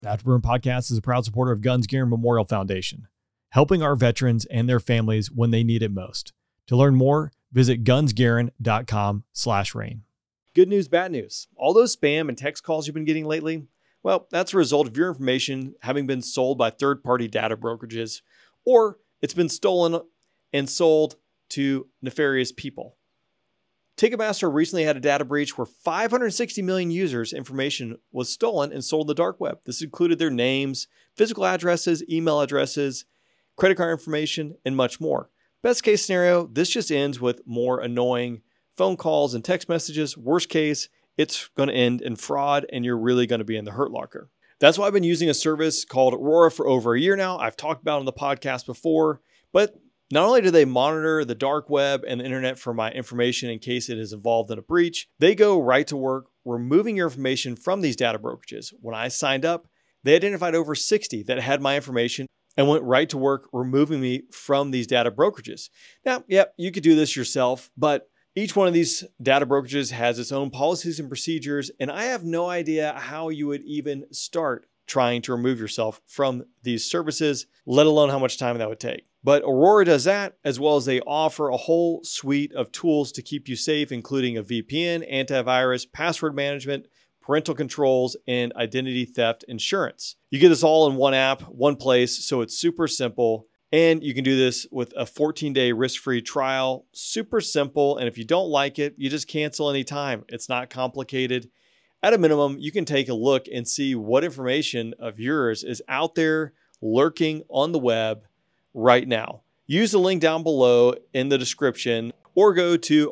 Afterburn Podcast is a proud supporter of Guns Gear Memorial Foundation, helping our veterans and their families when they need it most. To learn more, visit gunsgearin.com/rain. Good news, bad news. All those spam and text calls you've been getting lately, well, that's a result of your information having been sold by third-party data brokerages, or it's been stolen and sold to nefarious people. Ticketmaster recently had a data breach where 560 million users' information was stolen and sold on the dark web. This included their names, physical addresses, email addresses, credit card information, and much more. Best case scenario, this just ends with more annoying phone calls and text messages. Worst case, it's going to end in fraud and you're really going to be in the hurt locker. That's why I've been using a service called Aurora for over a year now. I've talked about it on the podcast before, but not only do they monitor the dark web and the internet for my information in case it is involved in a breach, they go right to work removing your information from these data brokerages. When I signed up, they identified over 60 that had my information and went right to work removing me from these data brokerages. Now, you could do this yourself, but each one of these data brokerages has its own policies and procedures, and I have no idea how you would even start trying to remove yourself from these services, let alone how much time that would take. But Aurora does that, as well as they offer a whole suite of tools to keep you safe, including a VPN, antivirus, password management, parental controls, and identity theft insurance. You get this all in one app, one place, so it's super simple. And you can do this with a 14-day risk-free trial. Super simple, and if you don't like it, you just cancel anytime. It's not complicated. At a minimum, you can take a look and see what information of yours is out there lurking on the web right now. Use the link down below in the description or go to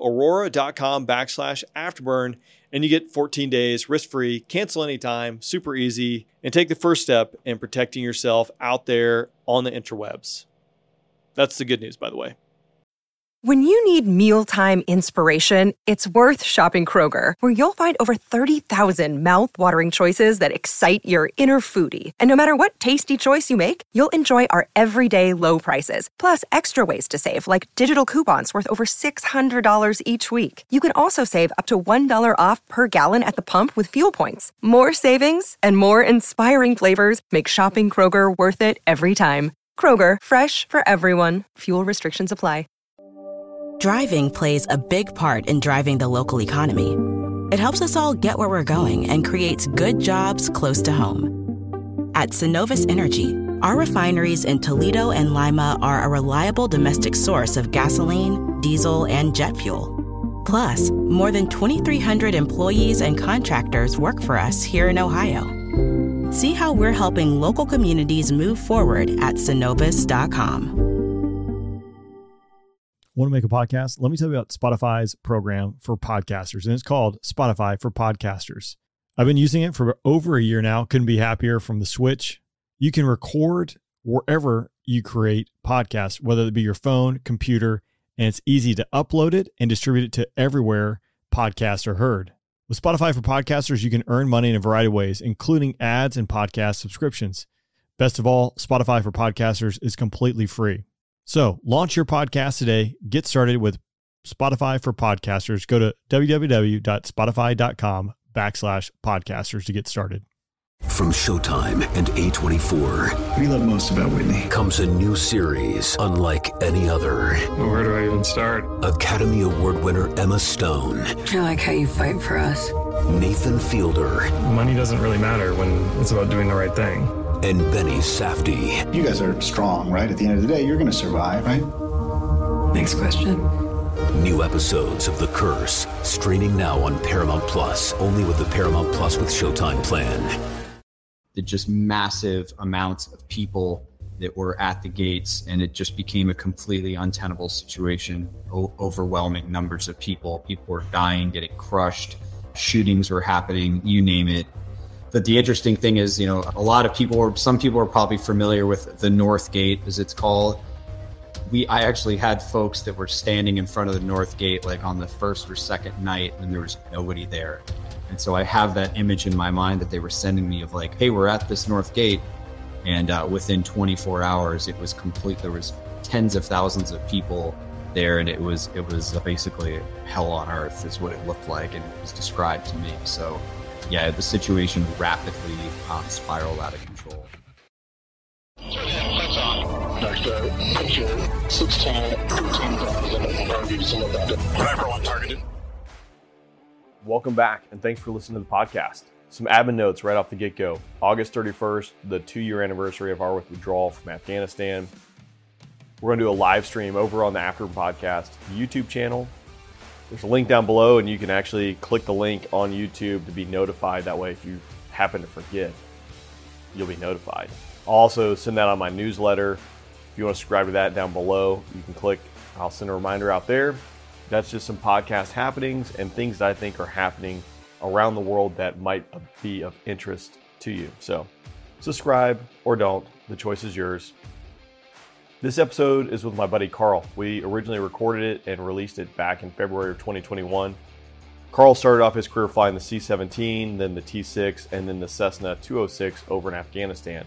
aurora.com/afterburn and you get 14 days risk-free, cancel anytime, super easy, and take the first step in protecting yourself out there on the interwebs. That's the good news, by the way. When you need mealtime inspiration, it's worth shopping Kroger, where you'll find over 30,000 mouth-watering choices that excite your inner foodie. And no matter what tasty choice you make, you'll enjoy our everyday low prices, plus extra ways to save, like digital coupons worth over $600 each week. You can also save up to $1 off per gallon at the pump with fuel points. More savings and more inspiring flavors make shopping Kroger worth it every time. Kroger, fresh for everyone. Fuel restrictions apply. Driving plays a big part in driving the local economy. It helps us all get where we're going and creates good jobs close to home. At Synovus Energy, our refineries in Toledo and Lima are a reliable domestic source of gasoline, diesel, and jet fuel. Plus, more than 2,300 employees and contractors work for us here in Ohio. See how we're helping local communities move forward at Synovus.com. Want to make a podcast? Let me tell you about Spotify's program for podcasters, and it's called Spotify for Podcasters. I've been using it for over a year now. Couldn't be happier from the switch. You can record wherever you create podcasts, whether it be your phone, computer, and it's easy to upload it and distribute it to everywhere podcasts are heard. With Spotify for Podcasters, you can earn money in a variety of ways, including ads and podcast subscriptions. Best of all, Spotify for Podcasters is completely free. So launch your podcast today. Get started with Spotify for Podcasters. Go to www.spotify.com/podcasters to get started. From Showtime and A24. What do you love most about Whitney? Comes a new series unlike any other. Well, where do I even start? Academy Award winner Emma Stone. I like how you fight for us. Nathan Fielder. Money doesn't really matter when it's about doing the right thing. And Benny Safdie. You guys are strong, right? At the end of the day, you're going to survive, right? Next question. New episodes of The Curse, streaming now on Paramount Plus, only with the Paramount Plus with Showtime plan. Just massive amounts of people that were at the gates, and it just became a completely untenable situation. Overwhelming numbers of people. People were dying, getting crushed. Shootings were happening, you name it. But the interesting thing is, some people are probably familiar with the North Gate, as it's called. I actually had folks that were standing in front of the North Gate, like on the first or second night, and there was nobody there. And so I have that image in my mind that they were sending me of like, hey, we're at this North Gate. And within 24 hours, it was complete. There was tens of thousands of people there, and it was basically hell on earth is what it looked like, and it was described to me. So yeah, the situation rapidly spiraled out of control. Welcome back, and thanks for listening to the podcast. Some admin notes right off the get-go. August 31st, the 2-year anniversary of our withdrawal from Afghanistan. We're going to do a live stream over on the After Podcast YouTube channel. There's a link down below, and you can actually click the link on YouTube to be notified. That way, if you happen to forget, you'll be notified. I'll also send that on my newsletter. If you want to subscribe to that down below, you can click. I'll send a reminder out there. That's just some podcast happenings and things that I think are happening around the world that might be of interest to you. So subscribe or don't. The choice is yours. This episode is with my buddy Carl. We originally recorded it and released it back in February of 2021. Carl started off his career flying the C-17, then the T-6, and then the Cessna 206 over in Afghanistan.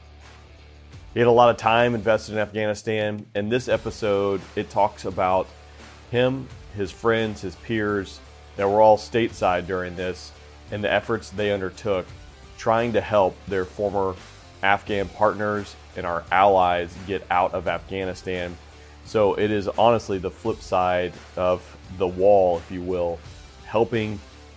He had a lot of time invested in Afghanistan, and this episode, it talks about him, his friends, his peers that were all stateside during this, and the efforts they undertook trying to help their former Afghan partners and our allies get out of Afghanistan. So it is honestly the flip side of the wall, if you will, helping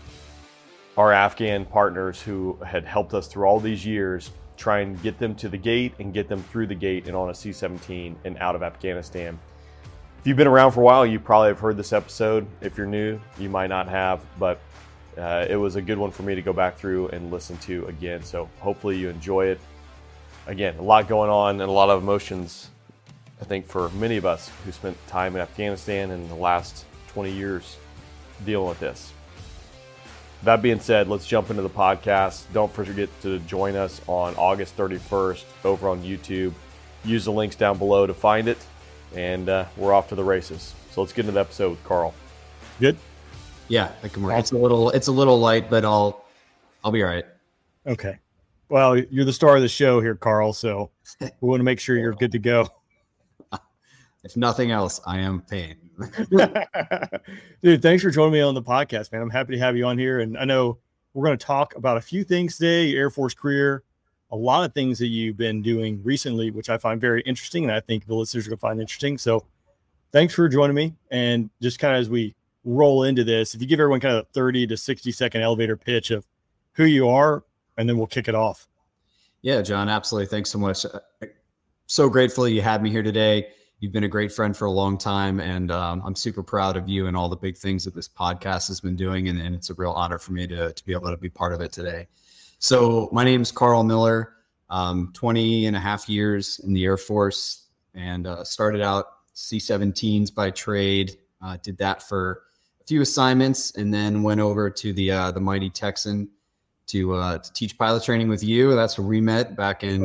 our Afghan partners who had helped us through all these years, try and get them to the gate and get them through the gate and on a C-17 and out of Afghanistan. If you've been around for a while, you probably have heard this episode. If you're new, you might not have, but it was a good one for me to go back through and listen to again. So hopefully you enjoy it. Again, a lot going on and a lot of emotions, I think, for many of us who spent time in Afghanistan in the last 20 years dealing with this. That being said, let's jump into the podcast. Don't forget to join us on August 31st over on YouTube. Use the links down below to find it, and we're off to the races. So let's get into the episode with Carl. Good? Yeah, I can work. It's a little light, but I'll be all right. Okay. Well, you're the star of the show here, Carl, so we want to make sure you're good to go. If nothing else, I am paying. Dude, thanks for joining me on the podcast, man. I'm happy to have you on here. And I know we're going to talk about a few things today, your Air Force career, a lot of things that you've been doing recently, which I find very interesting, and I think the listeners are going to find interesting. So thanks for joining me. And just kind of as we roll into this, if you give everyone kind of a 30 to 60 second elevator pitch of who you are, and then we'll kick it off. Yeah, John, absolutely. Thanks so much. So grateful you had me here today. You've been a great friend for a long time, and I'm super proud of you and all the big things that this podcast has been doing, and it's a real honor for me to be able to be part of it today. So my name is Carl Miller, 20 and a half years in the Air Force, and started out C-17s by trade, did that for a few assignments, and then went over to the mighty Texan to teach pilot training with you. That's where we met back in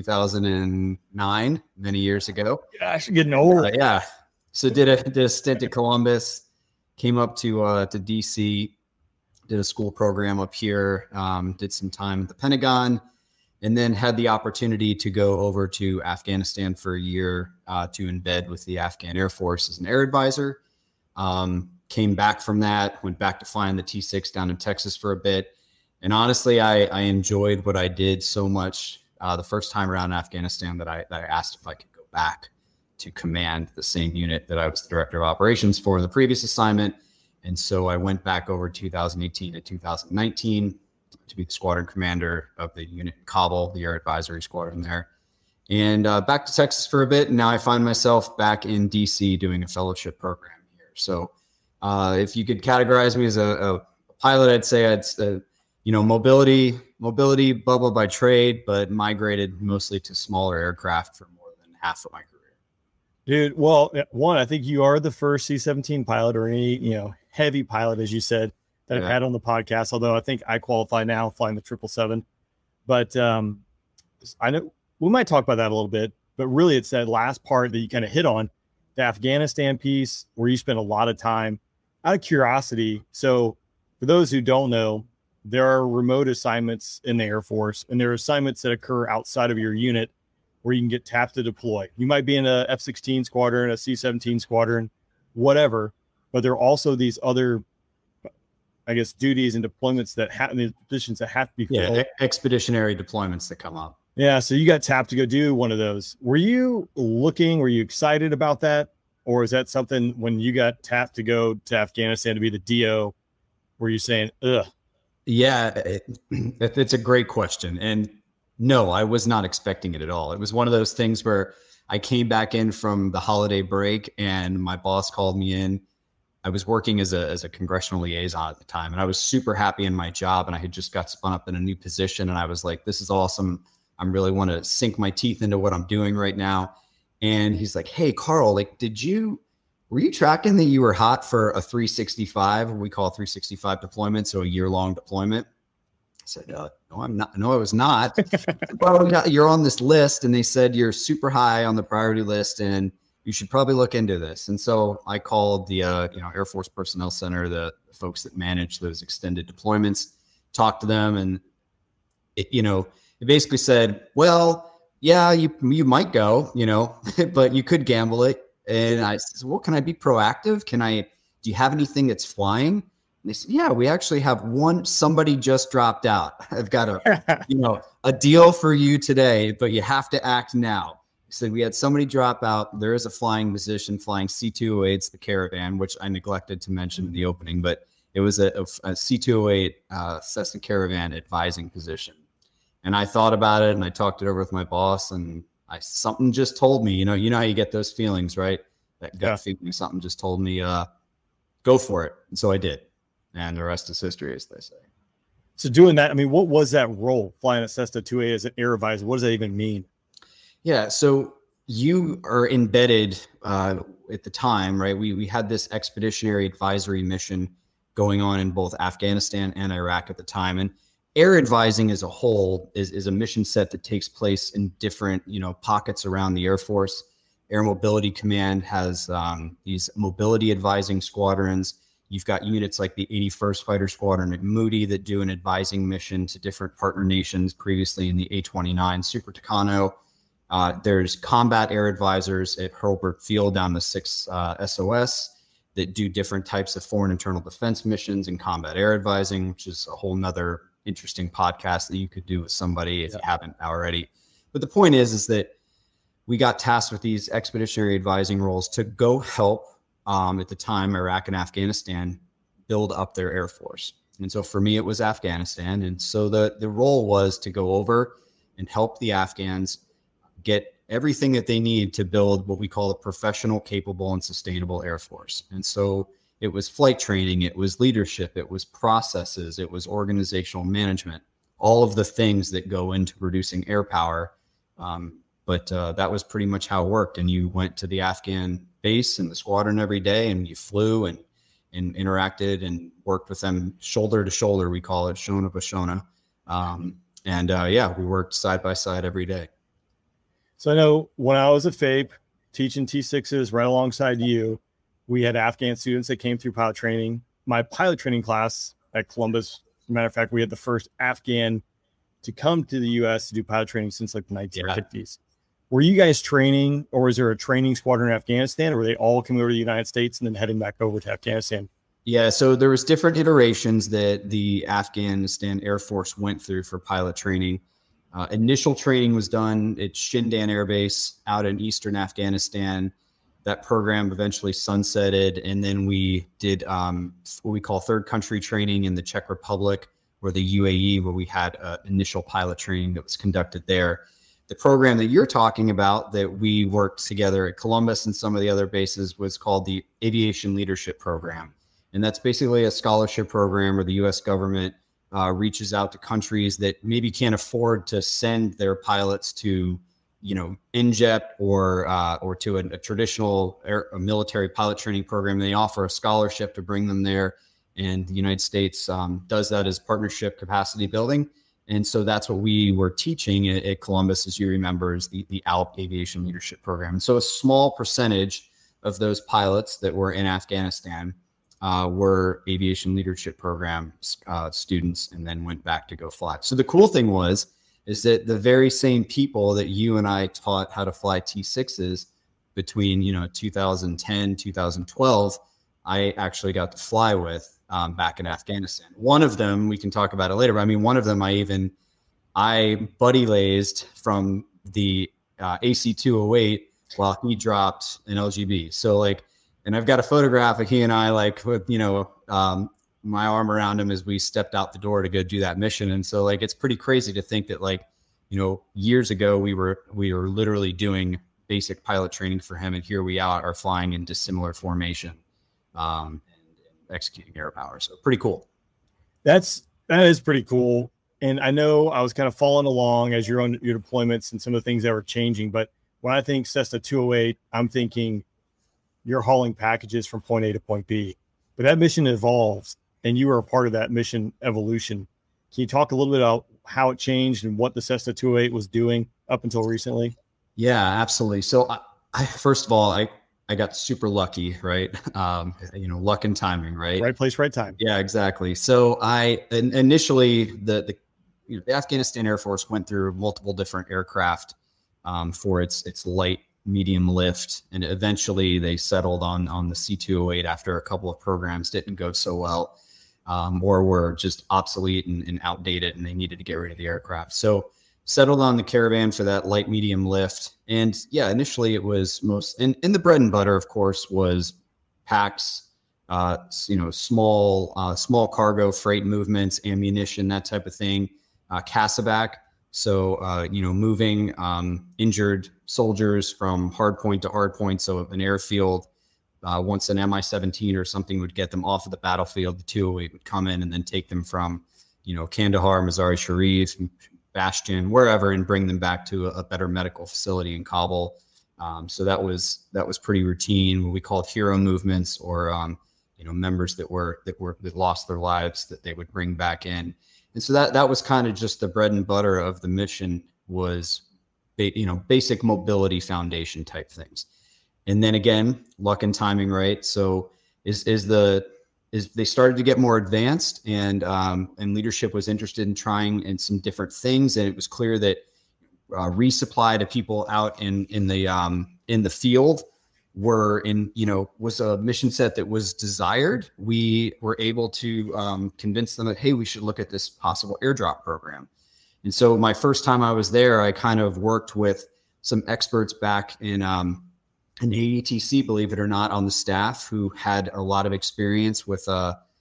2009, many years ago. Gosh, getting old. Yeah. So did a stint at Columbus, came up to DC, did a school program up here, did some time at the Pentagon, and then had the opportunity to go over to Afghanistan for a year to embed with the Afghan Air Force as an air advisor. Came back from that, went back to flying the T-6 down in Texas for a bit. And honestly, I enjoyed what I did so much the first time around in Afghanistan that I asked if I could go back to command the same unit that I was the director of operations for the previous assignment. And so I went back over 2018 to 2019 to be the squadron commander of the unit in Kabul, the air advisory squadron there. And back to Texas for a bit. And now I find myself back in DC doing a fellowship program here. So if you could categorize me as a pilot, I'd say it's mobility bubble by trade, but migrated mostly to smaller aircraft for more than half of my career. Dude, well, one, I think you are the first C-17 pilot or any, heavy pilot, as you said, that I've had on the podcast, although I think I qualify now flying the 777. But I know we might talk about that a little bit, but really it's that last part that you kind of hit on, the Afghanistan piece, where you spent a lot of time out of curiosity. So for those who don't know, there are remote assignments in the Air Force, and there are assignments that occur outside of your unit where you can get tapped to deploy. You might be in a F-16 squadron, a C-17 squadron, whatever, but there are also these other I guess, duties and deployments that the positions that have to be filled. Yeah, expeditionary deployments that come up. Yeah, so you got tapped to go do one of those. Were you excited about that? Or is that something when you got tapped to go to Afghanistan to be the DO, were you saying, ugh? Yeah, it's a great question. And no, I was not expecting it at all. It was one of those things where I came back in from the holiday break and my boss called me in. I was working as a congressional liaison at the time, and I was super happy in my job, and I had just got spun up in a new position, and I was like, this is awesome. I really want to sink my teeth into what I'm doing right now. And he's like, hey, Carl, like, were you tracking that you were hot for a 365, what we call 365 deployment, so a year-long deployment? I said, no, I'm not. No, I was not. Well, you're on this list, and they said you're super high on the priority list, and you should probably look into this. And so I called the Air Force Personnel Center, the folks that manage those extended deployments, talked to them, and it basically said, well, yeah, you might go, but you could gamble it. And I said, well, can I be proactive? Do you have anything that's flying? And they said, yeah, we actually have somebody just dropped out. I've got a deal for you today, but you have to act now. He said, we had somebody drop out. There is a flying position flying C-208s, the Caravan, which I neglected to mention in the opening, but it was a C-208 Cessna Caravan advising position. And I thought about it and I talked it over with my boss, and something just told me, you know how you get those feelings, right? That gut feeling, something just told me, go for it. And so I did. And the rest is history, as they say. So doing that, I mean, what was that role, flying a Cessna 2A as an air advisor? What does that even mean? Yeah, so you are embedded at the time, right? We had this expeditionary advisory mission going on in both Afghanistan and Iraq at the time. And air advising as a whole is a mission set that takes place in different, pockets around the Air Force. Air Mobility Command has these mobility advising squadrons. You've got units like the 81st Fighter Squadron at Moody that do an advising mission to different partner nations, previously in the A-29 Super Tucano. There's combat air advisors at Hurlburt Field down the 6 SOS that do different types of foreign internal defense missions and combat air advising, which is a whole nother interesting podcast that you could do with somebody if you haven't already. But the point is that we got tasked with these expeditionary advising roles to go help, at the time, Iraq and Afghanistan build up their Air Force. And so for me, it was Afghanistan. And so the role was to go over and help the Afghans get everything that they need to build what we call a professional, capable, and sustainable Air Force. And so it was flight training, it was leadership, it was processes, it was organizational management, all of the things that go into producing air power. But that was pretty much how it worked. And you went to the Afghan base and the squadron every day, and you flew and interacted and worked with them shoulder to shoulder. We call it Shona Bashona. We worked side by side every day. So I know when I was at FAPE teaching T6s right alongside you, we had Afghan students that came through pilot training. My pilot training class at Columbus, as a matter of fact, we had the first Afghan to come to the U.S. to do pilot training since like the 1950s. Yeah. Were you guys training, or was there a training squadron in Afghanistan, or were they all coming over to the United States and then heading back over to Afghanistan? Yeah, so there was different iterations that the Afghanistan Air Force went through for pilot training. Initial training was done at Shindan Air Base out in eastern Afghanistan. That program eventually sunsetted, and then we did what we call third country training in the Czech Republic or the UAE, where we had initial pilot training that was conducted there. The program that you're talking about that we worked together at Columbus and some of the other bases was called the Aviation Leadership Program. And that's basically a scholarship program where the U.S. government reaches out to countries that maybe can't afford to send their pilots to, NJEP or to a traditional military pilot training program. They offer a scholarship to bring them there. And the United States does that as partnership capacity building. And so that's what we were teaching at Columbus, as you remember, is the ALP Aviation Leadership Program. And so a small percentage of those pilots that were in Afghanistan were Aviation Leadership Program students, and then went back to go fly. So the cool thing is that the very same people that you and I taught how to fly T6s between 2010, 2012, I actually got to fly with back in Afghanistan. One of them, we can talk about it later, but I mean, one of them I buddy lazed from the AC-208 while he dropped an LGB. So like, and I've got a photograph of he and I, like, with, my arm around him as we stepped out the door to go do that mission. And so like, it's pretty crazy to think that, like, years ago we were literally doing basic pilot training for him, and here we are flying in dissimilar formation, and executing air power. So pretty cool. That is pretty cool. And I know I was kind of following along as you're on your deployments and some of the things that were changing. But when I think Cessna 208, I'm thinking you're hauling packages from point A to point B. But that mission evolves, and you were a part of that mission evolution. Can you talk a little bit about how it changed and what the Cessna 208 was doing up until recently? Yeah, absolutely. So I first of all, I got super lucky, right? Luck and timing, right? Right place, right time. Yeah, exactly. So initially the Afghanistan Air Force went through multiple different aircraft for its light, medium lift, and eventually they settled on the C-208 after a couple of programs didn't go so well, or were just obsolete and outdated, and they needed to get rid of the aircraft. So settled on the Caravan for that light, medium lift. And yeah, initially it was and the bread and butter, of course, was packs, small cargo, freight movements, ammunition, that type of thing. CASEVAC. So, moving injured soldiers from hard point to hard point. So an airfield, once an Mi-17 or something would get them off of the battlefield, the 208 would come in and then take them from, Kandahar, Mazar-i-Sharif, Bastion, wherever, and bring them back to a better medical facility in Kabul. So that was pretty routine, what we called hero movements, or members that lost their lives that they would bring back in. And so that was kind of just the bread and butter of the mission, was basic mobility foundation type things. And then again, luck and timing, right? So they started to get more advanced, and leadership was interested in trying in some different things. And it was clear that resupply to people out in the field was a mission set that was desired. We were able to convince them that, hey, we should look at this possible airdrop program. And so my first time I was there, I kind of worked with some experts back in AETC, believe it or not, on the staff, who had a lot of experience with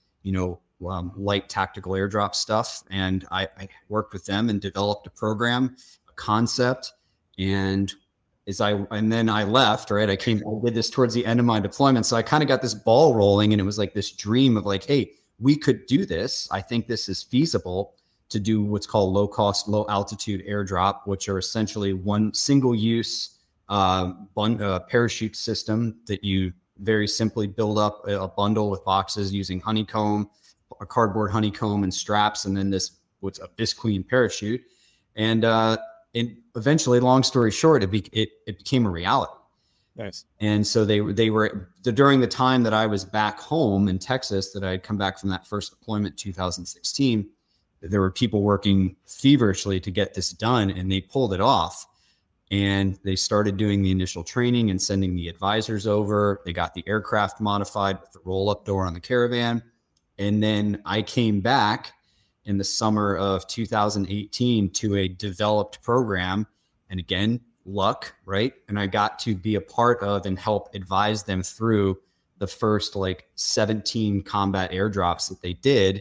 light tactical airdrop stuff. And I worked with them and developed a program, a concept. And then I left, right? I did this towards the end of my deployment. So I kind of got this ball rolling, and it was like this dream of like, hey, we could do this. I think this is feasible to do what's called low cost, low altitude airdrop, which are essentially one single use parachute system that you very simply build up a bundle with boxes using honeycomb, a cardboard honeycomb, and straps, and then what's a visqueen parachute. And eventually, long story short, it became a reality. Nice. And so they were during the time that I was back home in Texas, that I had come back from that first deployment in 2016. There were people working feverishly to get this done, and they pulled it off. And they started doing the initial training and sending the advisors over. They got the aircraft modified with the roll-up door on the Caravan. And then I came back in the summer of 2018 to a developed program. And again, luck, right? And I got to be a part of and help advise them through the first 17 combat airdrops that they did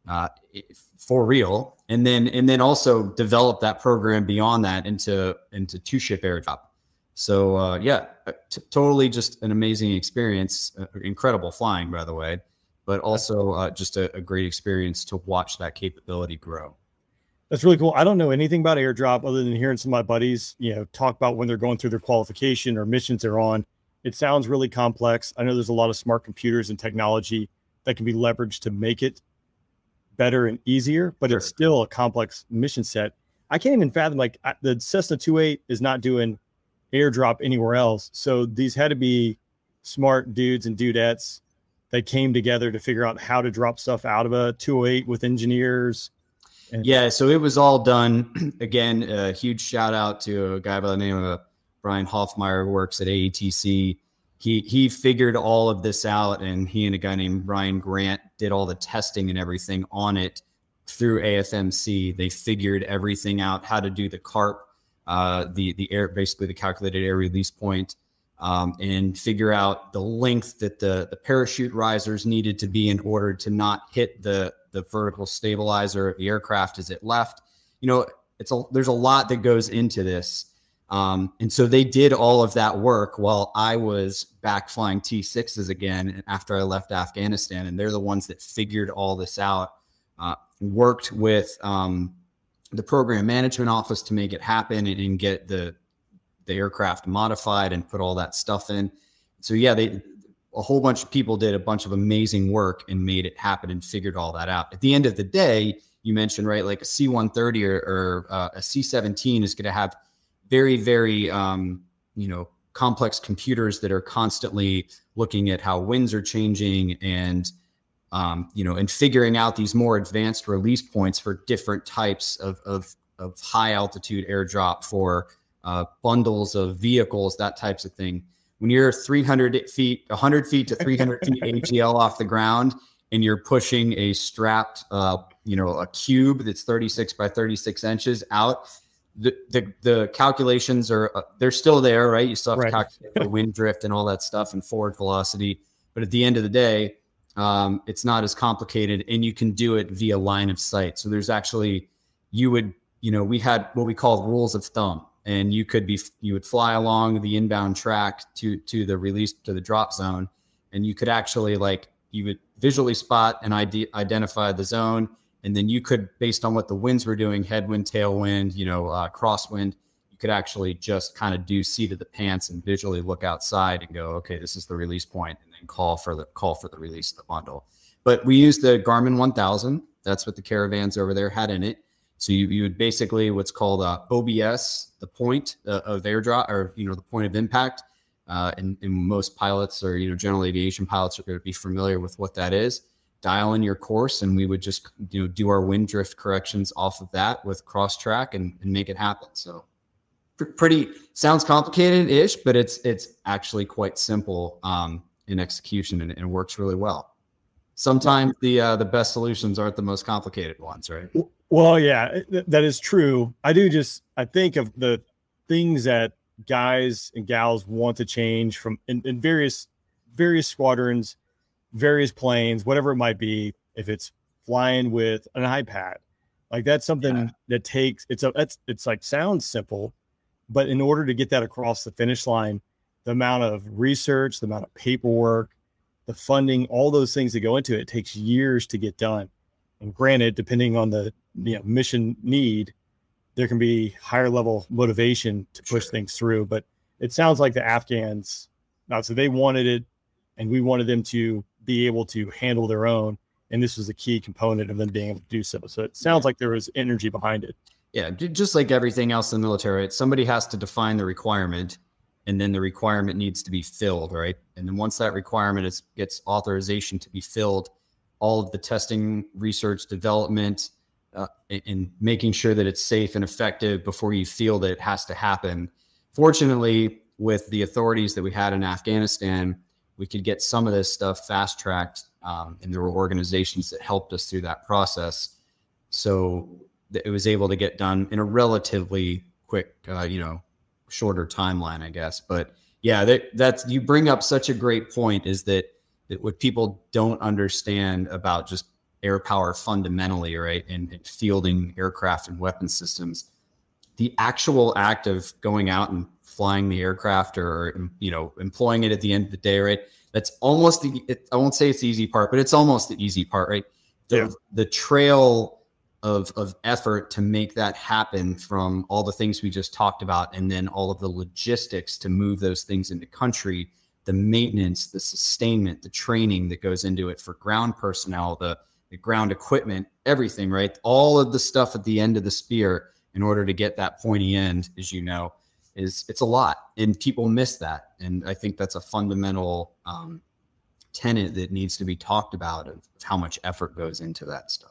for real. And then also develop that program beyond that into 2-ship airdrop. So totally just an amazing experience, incredible flying, by the way, but also just a great experience to watch that capability grow. That's really cool. I don't know anything about airdrop other than hearing some of my buddies, talk about when they're going through their qualification or missions they're on. It sounds really complex. I know there's a lot of smart computers and technology that can be leveraged to make it better and easier, but It's still a complex mission set. I can't even fathom, the Cessna 208 is not doing airdrop anywhere else. So these had to be smart dudes and dudettes that came together to figure out how to drop stuff out of a 208 with engineers. So it was all done. Again, a huge shout out to a guy by the name of Brian Hoffmeyer, who works at AETC. he figured all of this out, and he and a guy named Ryan Grant did all the testing and everything on it through AFMC. They figured everything out, how to do the CARP, the air, basically the calculated air release point, and figure out the length that the parachute risers needed to be in order to not hit the vertical stabilizer of the aircraft as it left. You know, there's a lot that goes into this. And so they did all of that work while I was back flying T6s again after I left Afghanistan. And they're the ones that figured all this out, worked with the program management office to make it happen and get the aircraft modified and put all that stuff in. So yeah, a whole bunch of people did a bunch of amazing work and made it happen and figured all that out. At the end of the day, you mentioned, right, like a C-130 or a C-17 is going to have very, very, complex computers that are constantly looking at how winds are changing and, and figuring out these more advanced release points for different types of high altitude airdrop for bundles of vehicles, that types of thing. When you're 100 feet to 300 feet AGL off the ground and you're pushing a strapped, a cube that's 36 by 36 inches out, the calculations they're still there, right? You still have to calculate the wind drift and all that stuff and forward velocity. But at the end of the day, it's not as complicated, and you can do it via line of sight. So there's actually, we had what we call rules of thumb, and you would fly along the inbound track to the release, to the drop zone. And you could actually you would visually spot and identify the zone. And then you could, based on what the winds were doing, headwind, tailwind, crosswind, you could actually just kind of do seat of the pants and visually look outside and go, okay, this is the release point, and then call for the release of the bundle. But we used the Garmin 1000. That's what the Caravans over there had in it. So you would basically what's called OBS, the point of airdrop, or the point of impact. And most pilots, or general aviation pilots, are going to be familiar with what that is. Dial in your course, and we would just do our wind drift corrections off of that with cross track and make it happen. So pretty sounds complicated-ish, but it's actually quite simple in execution, and it works really well. Sometimes the best solutions aren't the most complicated ones, right? Well, yeah, that is true. I think of the things that guys and gals want to change from in various squadrons, various planes, whatever it might be. If it's flying with an iPad, like that's something that takes, it's like sounds simple, but in order to get that across the finish line, the amount of research, the amount of paperwork, the funding, all those things that go into it takes years to get done. And granted, depending on the mission need, there can be higher level motivation to push things through. But it sounds like the Afghans, so they wanted it, and we wanted them to be able to handle their own. And this was a key component of them being able to do so. So it sounds like there was energy behind it. Yeah, just like everything else in the military, somebody has to define the requirement, and then the requirement needs to be filled, right? And then once that requirement gets authorization to be filled, all of the testing, research, development, and making sure that it's safe and effective before you feel that it has to happen. Fortunately, with the authorities that we had in Afghanistan, we could get some of this stuff fast-tracked, and there were organizations that helped us through that process. So it was able to get done in a relatively quick, shorter timeline, I guess. But yeah, that's you bring up such a great point, is that what people don't understand about just air power fundamentally, right, and fielding aircraft and weapon systems, the actual act of going out and flying the aircraft, or employing it at the end of the day, right, that's almost I won't say it's the easy part, but it's almost the easy part, right? The trail of effort to make that happen, from all the things we just talked about, and then all of the logistics to move those things into country, the maintenance, the sustainment, the training that goes into it for ground personnel, the ground equipment, everything, right? All of the stuff at the end of the spear in order to get that pointy end, as you know, it's a lot, and people miss that. And I think that's a fundamental tenet that needs to be talked about, of how much effort goes into that stuff.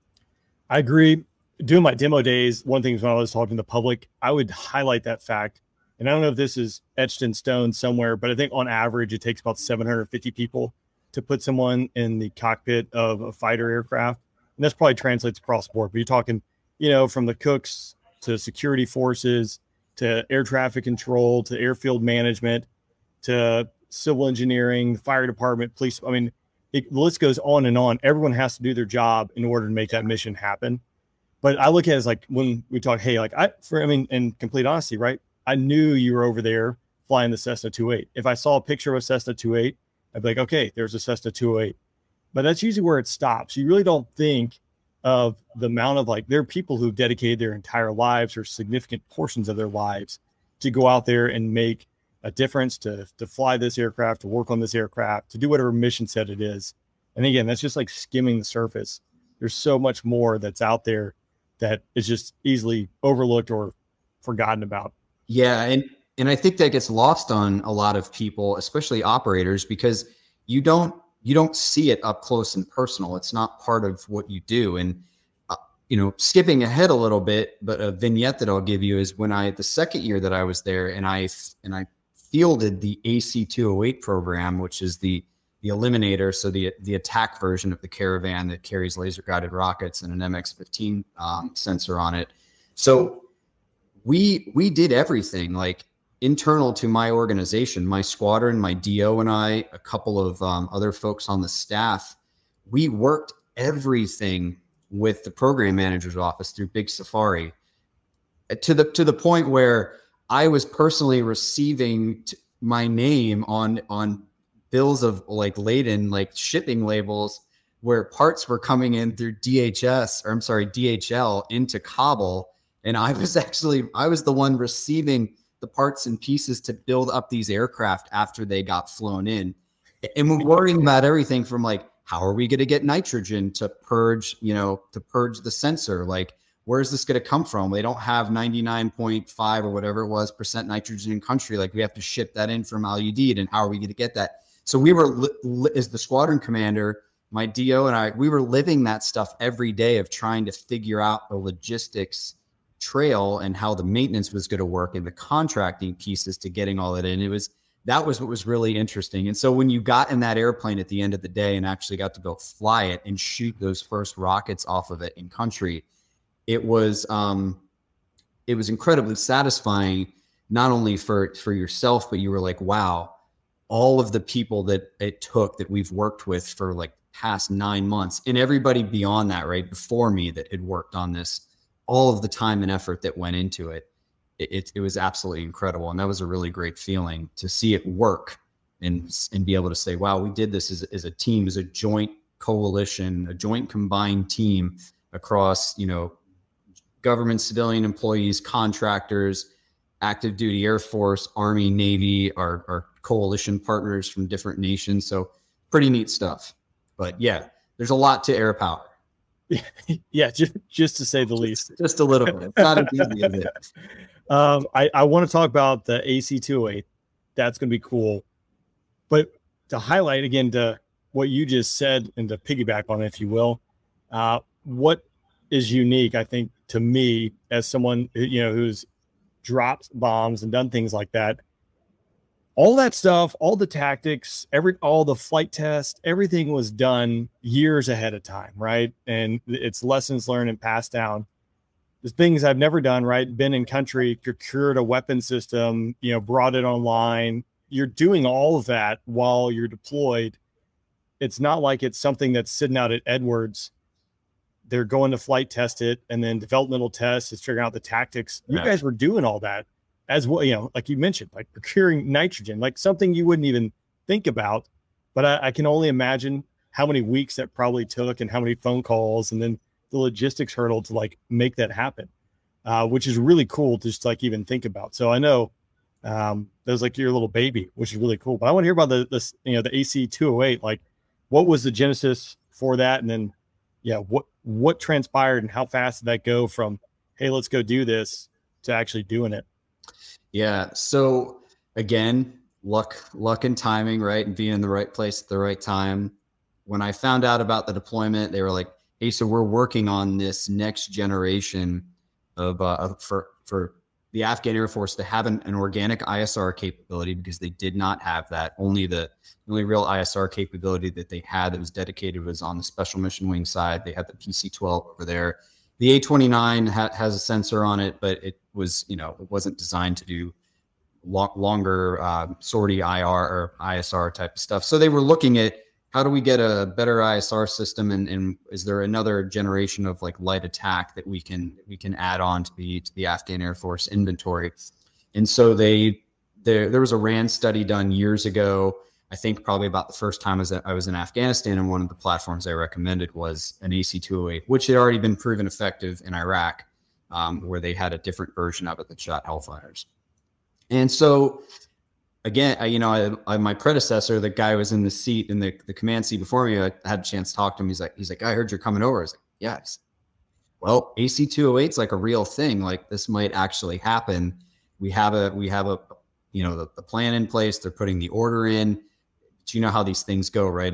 I agree. Doing my demo days, one thing is when I was talking to the public, I would highlight that fact And I don't know if this is etched in stone somewhere, but I think on average, it takes about 750 people to put someone in the cockpit of a fighter aircraft. And that's probably translates across the board. But you're talking, from the cooks to security forces, to air traffic control, to airfield management, to civil engineering, fire department, police. I mean, the list goes on and on. Everyone has to do their job in order to make that mission happen. But I look at it as like when we talk, hey, like in complete honesty, right? I knew you were over there flying the Cessna 208. If I saw a picture of a Cessna 208, I'd be like, okay, there's a Cessna 208. But that's usually where it stops. You really don't think of the amount of there are people who've dedicated their entire lives or significant portions of their lives to go out there and make a difference, to fly this aircraft, to work on this aircraft, to do whatever mission set it is. And again, that's just like skimming the surface. There's so much more that's out there that is just easily overlooked or forgotten about. Yeah. And I think that gets lost on a lot of people, especially operators, because you don't see it up close and personal. It's not part of what you do. And, skipping ahead a little bit, but a vignette that I'll give you is when the second year that I was there and I fielded the AC-208 program, which is the Eliminator. So the attack version of the Caravan that carries laser guided rockets and an MX-15 sensor on it. So we did everything internal to my organization, my squadron, my DO and I, a couple of other folks on the staff. We worked everything with the program manager's office through Big Safari to the point where I was personally receiving my name on bills of laden, shipping labels where parts were coming in through DHL into Kabul. And I was the one receiving the parts and pieces to build up these aircraft after they got flown in. And we're worrying about everything from how are we going to get nitrogen to purge the sensor? Where's this going to come from? They don't have 99.5 or whatever it was % nitrogen in country. We have to ship that in from Al Udeid, and how are we going to get that? So we were, as the squadron commander, my DO and I, we were living that stuff every day of trying to figure out the logistics trail and how the maintenance was going to work and the contracting pieces to getting all that in. That was what was really interesting. And so when you got in that airplane at the end of the day and actually got to go fly it and shoot those first rockets off of it in country, it was incredibly satisfying, not only for yourself, but you were like, wow, all of the people that it took that we've worked with for past 9 months, and everybody beyond that, right before me that had worked on this, all of the time and effort that went into it. It was absolutely incredible. And that was a really great feeling to see it work and be able to say, wow, we did this as a team, as a joint coalition, a joint combined team across, government, civilian employees, contractors, active duty Air Force, Army, Navy, our coalition partners from different nations. So pretty neat stuff. But yeah, there's a lot to air power. Yeah, just to say the least. Just a little bit. It's not as easy as it. I want to talk about the AC-208. That's going to be cool. But to highlight again to what you just said and to piggyback on it, if you will, what is unique, I think, to me as someone who's dropped bombs and done things like that, all that stuff, all the tactics, all the flight tests, everything was done years ahead of time, right? And it's lessons learned and passed down. There's things I've never done, right? Been in country, procured a weapon system, brought it online. You're doing all of that while you're deployed. It's not like it's something that's sitting out at Edwards. They're going to flight test it, and then developmental tests is figuring out the tactics. You guys were doing all that as well, like you mentioned, procuring nitrogen, something you wouldn't even think about. But I can only imagine how many weeks that probably took and how many phone calls and then the logistics hurdle to make that happen, which is really cool to just even think about. So I know that was your little baby, which is really cool. But I want to hear about the AC-208. What was the genesis for that? And then, what transpired and how fast did that go from, hey, let's go do this, to actually doing it? Yeah. So again, luck and timing, right? And being in the right place at the right time. When I found out about the deployment, they were like, hey, so we're working on this next generation of for the Afghan Air Force to have an organic ISR capability, because they did not have that. The only real ISR capability that they had that was dedicated was on the Special Mission Wing side. They had the PC-12 over there. The A-29 has a sensor on it, but it was, it wasn't designed to do longer sortie IR or ISR type of stuff. So they were looking at, how do we get a better ISR system, and is there another generation of like light attack that we can add on to the Afghan Air Force inventory? And so there was a RAND study done years ago. I think probably about the first time I was in Afghanistan, and one of the platforms I recommended was an AC-208, which had already been proven effective in Iraq, where they had a different version of it that shot Hellfires. And so, again, my predecessor, the guy who was in the seat, in the command seat before me, I had a chance to talk to him. He's like, I heard you're coming over. I was like, yeah. Well, AC-208 is like a real thing. Like, this might actually happen. We have a the plan in place. They're putting the order in. But you know how these things go, right?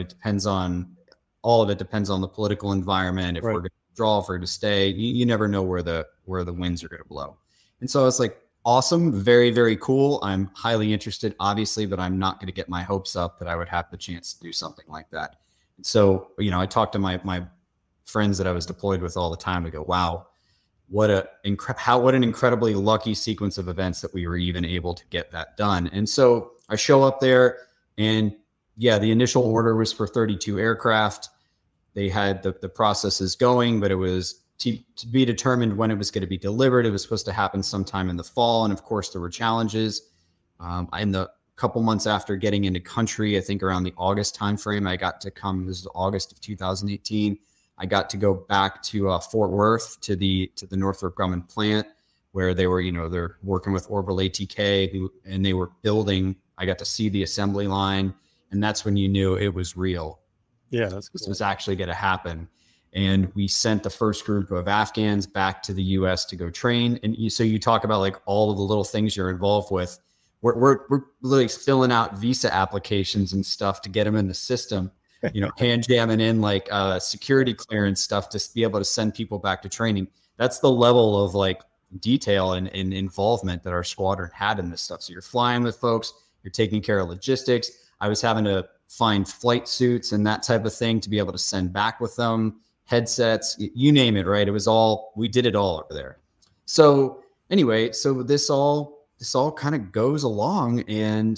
All of it depends on the political environment. If we're going to withdraw, if we're going to stay, you never know where the winds are going to blow. And so I was like, awesome. Very, very cool. I'm highly interested, obviously, but I'm not going to get my hopes up that I would have the chance to do something like that. And so, I talked to my friends that I was deployed with all the time. I go, wow, what an incredibly lucky sequence of events that we were even able to get that done. And so I show up there, and yeah, the initial order was for 32 aircraft. They had the processes going, but it was to be determined when it was going to be delivered. It was supposed to happen sometime in the fall. And of course, there were challenges. In the couple months after getting into country, I think around the August timeframe, I got to come, this is August of 2018. I got to go back to Fort Worth to the Northrop Grumman plant, where they were, they're working with Orbital ATK, and they were building. I got to see the assembly line, and that's when you knew it was real. Yeah, that's cool. This was actually going to happen. And we sent the first group of Afghans back to the U.S. to go train. And so you talk about like all of the little things you're involved with. We're literally filling out visa applications and stuff to get them in the system. Hand jamming in like security clearance stuff to be able to send people back to training. That's the level of like detail and involvement that our squadron had in this stuff. So you're flying with folks, you're taking care of logistics. I was having to find flight suits and that type of thing to be able to send back with them. Headsets, you name it, right? We did it all over there. So anyway, so this all kind of goes along, and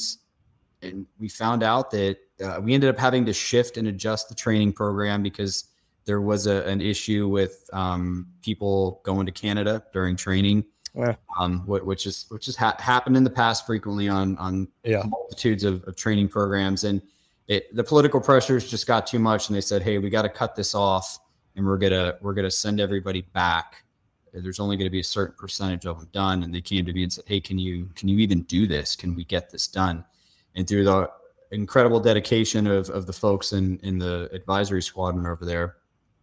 we found out that we ended up having to shift and adjust the training program because there was an issue with people going to Canada during training, which has happened in the past frequently on multitudes of training programs. And the political pressures just got too much, and they said, hey, we got to cut this off. And we're gonna send everybody back. There's only going to be a certain percentage of them done. And they came to me and said, hey, can you even do this? Can we get this done? And through the incredible dedication of the folks in the advisory squadron over there,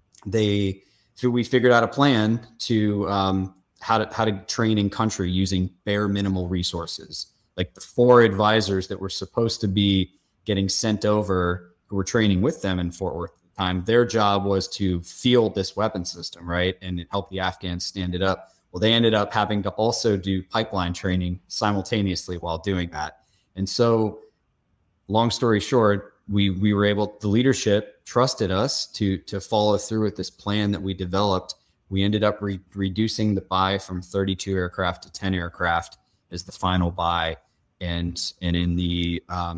we figured out a plan to how to train in country using bare minimal resources. Like the 4 advisors that were supposed to be getting sent over, who were training with them in Fort Worth time, their job was to field this weapon system, right? And help the Afghans stand it up. Well, they ended up having to also do pipeline training simultaneously while doing that. And so, long story short, we were able, the leadership trusted us to follow through with this plan that we developed. We ended up reducing the buy from 32 aircraft to 10 aircraft as the final buy. And in the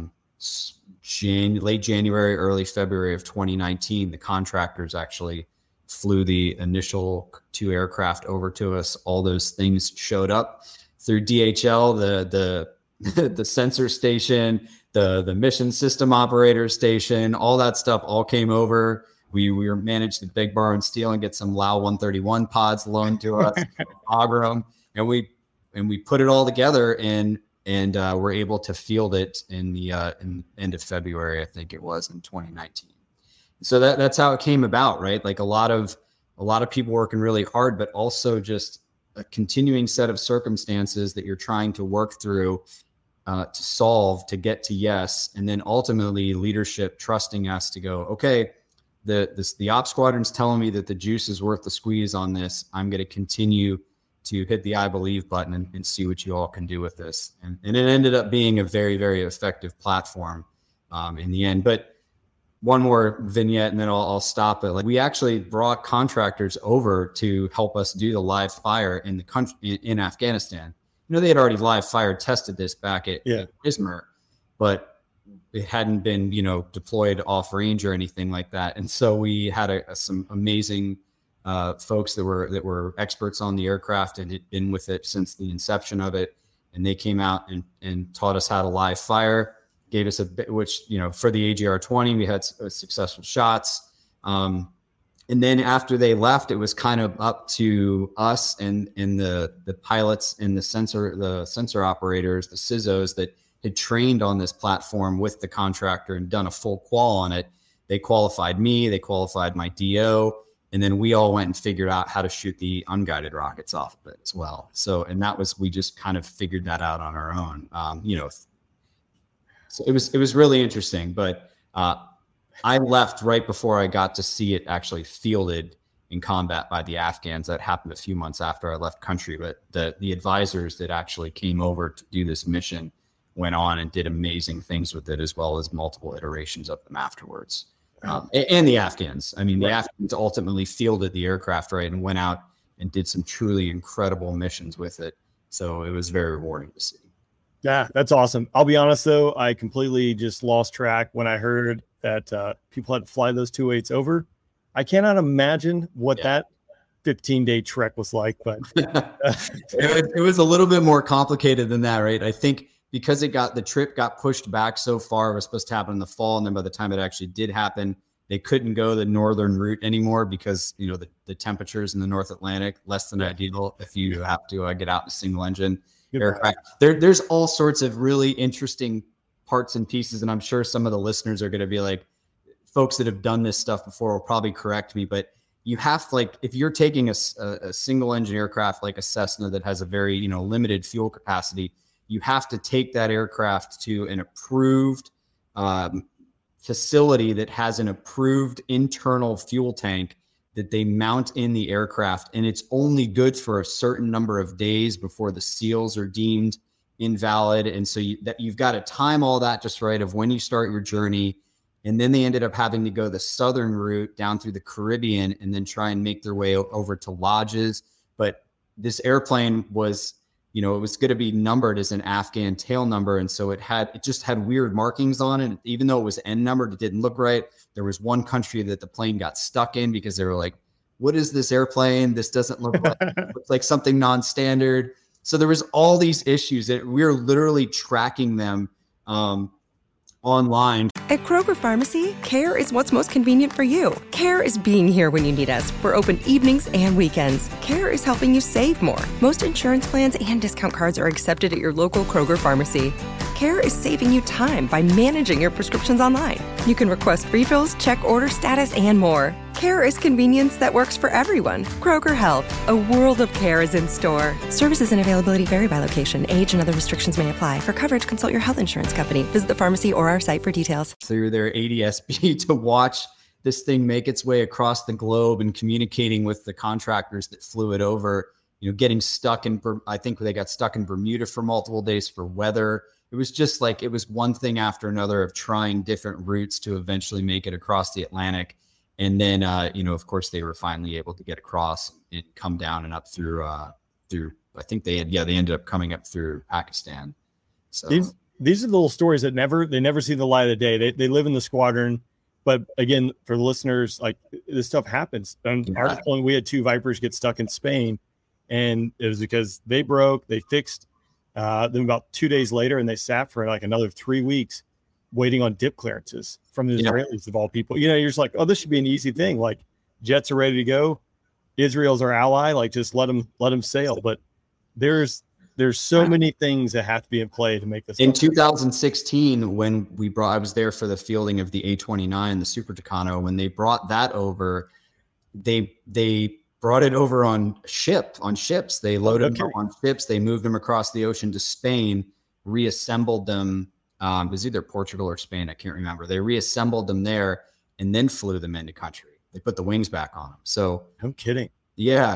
late January, early February of 2019, the contractors actually flew the initial 2 aircraft over to us. All those things showed up through DHL, the sensor station, the mission system operator station, all that stuff all came over. We were managed to beg, borrow, and steal and get some LAU 131 pods loaned to us, Agram, and we put it all together and we're able to field it in the end of February, I think it was, in 2019. So that's how it came about, right? Like a lot of people working really hard, but also just a continuing set of circumstances that you're trying to work through to solve, to get to yes, and then ultimately leadership trusting us to go, okay, the ops squadron's telling me that the juice is worth the squeeze on this. I'm going to continue to hit the I believe button and see what you all can do with this. And it ended up being a very, very effective platform in the end. But one more vignette and then I'll stop it. Like, we actually brought contractors over to help us do the live fire in the country, in Afghanistan. They had already live fire tested this back at Izmir, but it hadn't been, deployed off range or anything like that. And so we had some amazing folks that were experts on the aircraft and had been with it since the inception of it. And they came out and taught us how to live fire, gave us a bit, which, for the AGR-20, we had successful shots. And then after they left, it was kind of up to us and the pilots and the sensor operators, the CISOs that had trained on this platform with the contractor and done a full qual on it. They qualified me, they qualified my DO, and then we all went and figured out how to shoot the unguided rockets off of it as well. So, and we just kind of figured that out on our own. So it was really interesting, but I left right before I got to see it actually fielded in combat by the Afghans. That happened a few months after I left country, but the advisors that actually came over to do this mission went on and did amazing things with it, as well as multiple iterations of them afterwards. And the Afghans. I mean, the Afghans ultimately fielded the aircraft, right, and went out and did some truly incredible missions with it. So it was very rewarding to see. Yeah, that's awesome. I'll be honest, though, I completely just lost track when I heard that people had to fly those 2.8s over. I cannot imagine what that 15-day trek was like, but it was a little bit more complicated than that, right? I think because the trip got pushed back so far. It was supposed to happen in the fall, and then by the time it actually did happen, they couldn't go the northern route anymore because the temperatures in the North Atlantic less than ideal if you have to get out in a single engine aircraft. There's all sorts of really interesting parts and pieces, and I'm sure some of the listeners are going to be like, folks that have done this stuff before will probably correct me, but you have if you're taking a single engine aircraft like a Cessna that has a very limited fuel capacity, you have to take that aircraft to an approved facility that has an approved internal fuel tank that they mount in the aircraft, and it's only good for a certain number of days before the seals are deemed invalid. And so you've got to time all that just right of when you start your journey. And then they ended up having to go the southern route down through the Caribbean and then try and make their way over to lodges. But this airplane was, it was going to be numbered as an Afghan tail number. And so it just had weird markings on it. Even though it was N numbered, it didn't look right. There was one country that the plane got stuck in because they were like, what is this airplane? This doesn't look like something non-standard. So there was all these issues that we were literally tracking them online. At Kroger Pharmacy, care is what's most convenient for you. Care is being here when you need us. We're open evenings and weekends. Care is helping you save more. Most insurance plans and discount cards are accepted at your local Kroger Pharmacy. Care is saving you time by managing your prescriptions online. You can request refills, check order status, and more. Care is convenience that works for everyone. Kroger Health, a world of care is in store. Services and availability vary by location. Age and other restrictions may apply. For coverage, consult your health insurance company. Visit the pharmacy or our site for details. Through their ADS-B to watch this thing make its way across the globe and communicating with the contractors that flew it over, getting stuck I think they got stuck in Bermuda for multiple days for weather. It was just like, it was one thing after another of trying different routes to eventually make it across the Atlantic. And then, of course, they were finally able to get across and come down and up through, I think they ended up coming up through Pakistan. So these are the little stories that they never see the light of the day. They live in the squadron. But again, for the listeners, like, this stuff happens. Our deployment, we had 2 Vipers get stuck in Spain, and it was because they broke, they fixed them about 2 days later, and they sat for like another 3 weeks waiting on dip clearances from the Israelis of all people. You're just like, oh, this should be an easy thing. Like, jets are ready to go. Israel's our ally. Like, just let them sail. But there's so many things that have to be in play to make this. In 2016, when I was there for the fielding of the A-29, the Super Tucano, when they brought that over, they brought it over on ships. They loaded them on ships. They moved them across the ocean to Spain, reassembled them. It was either Portugal or Spain. I can't remember. They reassembled them there and then flew them into country. They put the wings back on them. So no kidding. Yeah.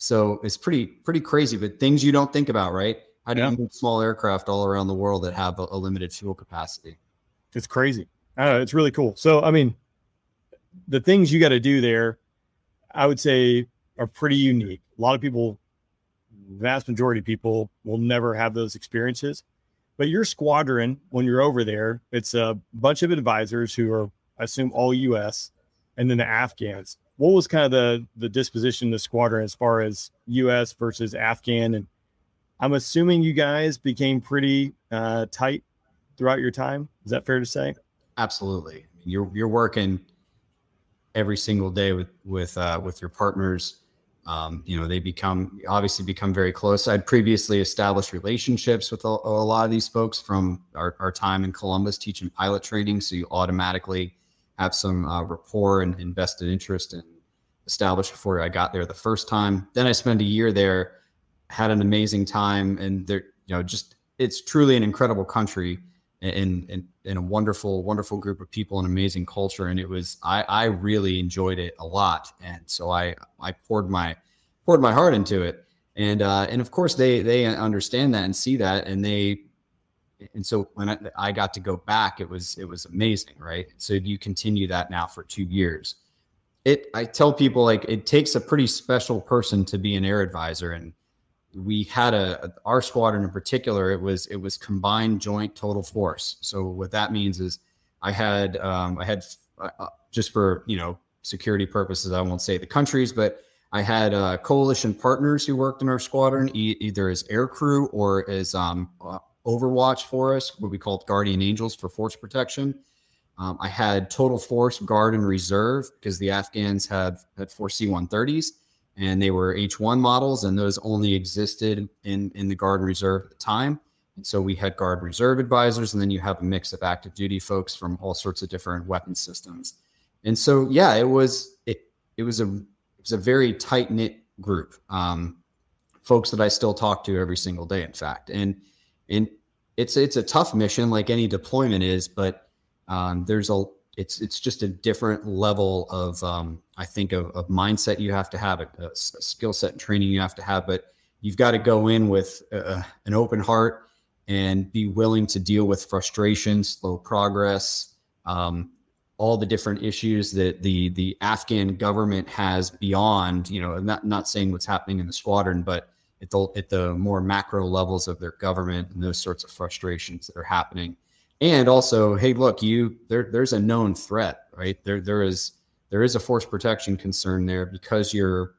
So it's pretty crazy, but things you don't think about, right? How do you move small aircraft all around the world that have a limited fuel capacity? It's crazy. I don't know, it's really cool. So, I mean, the things you got to do there, I would say, are pretty unique. A lot of people, vast majority of people, will never have those experiences. But your squadron, when you're over there, it's a bunch of advisors who are, I assume, all U.S., and then the Afghans. What was kind of the disposition of the squadron as far as U.S. versus Afghan? And I'm assuming you guys became pretty tight throughout your time. Is that fair to say? Absolutely. You're working every single day with your partners. They obviously become very close. I'd previously established relationships with a lot of these folks from our time in Columbus teaching pilot training. So you automatically have some rapport and invested interest and established before I got there the first time. Then I spent a year there, had an amazing time, and it's truly an incredible country and a wonderful, wonderful group of people and amazing culture. And I really enjoyed it a lot. And so I poured my heart into it. And of course they understand that and see that. And so when I got to go back, it was amazing. Right. So you continue that now for 2 years. I tell people, like, it takes a pretty special person to be an air advisor. And we had our squadron in particular, it was combined joint total force. So what that means is I had just for, security purposes, I won't say the countries, but I had coalition partners who worked in our squadron, either as air crew or as overwatch for us, what we called guardian angels for force protection. I had total force, guard, and reserve, because the Afghans had 4 C-130s. And they were H-1 models, and those only existed in the Guard and Reserve at the time. And so we had Guard Reserve advisors, and then you have a mix of active duty folks from all sorts of different weapon systems. And so, yeah, it was a very tight knit group, folks that I still talk to every single day, in fact. And it's a tough mission, like any deployment is, but it's just a different level of I think of mindset you have to have, a skill set and training you have to have, but you've got to go in with an open heart and be willing to deal with frustration, slow progress, all the different issues that the Afghan government has beyond, not saying what's happening in the squadron, but at the more macro levels of their government and those sorts of frustrations that are happening. And also, hey, look, there's a known threat, right? There is a force protection concern there, because you're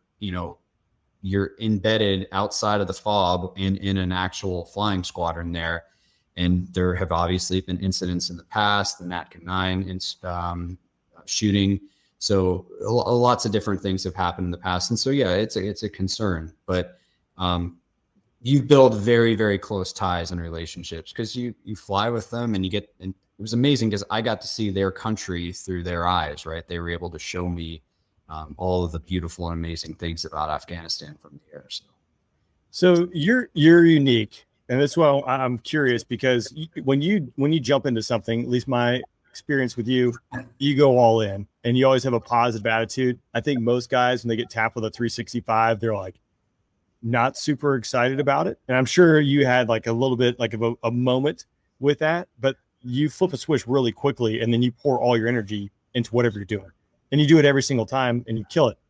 embedded outside of the FOB in an actual flying squadron there. And there have obviously been incidents in the past, the NATCA-9 shooting. So lots of different things have happened in the past. And so, yeah, it's a concern, but you build very, very close ties and relationships, because you fly with them, and it was amazing because I got to see their country through their eyes, right? They were able to show me all of the beautiful and amazing things about Afghanistan from the air. So you're unique. And that's why I'm curious, because when you jump into something, at least my experience with you go all in, and you always have a positive attitude. I think most guys, when they get tapped with a 365, they're like not super excited about it. And I'm sure you had like a little bit like of a moment with that, but you flip a switch really quickly, and then you pour all your energy into whatever you're doing, and you do it every single time, and you kill it.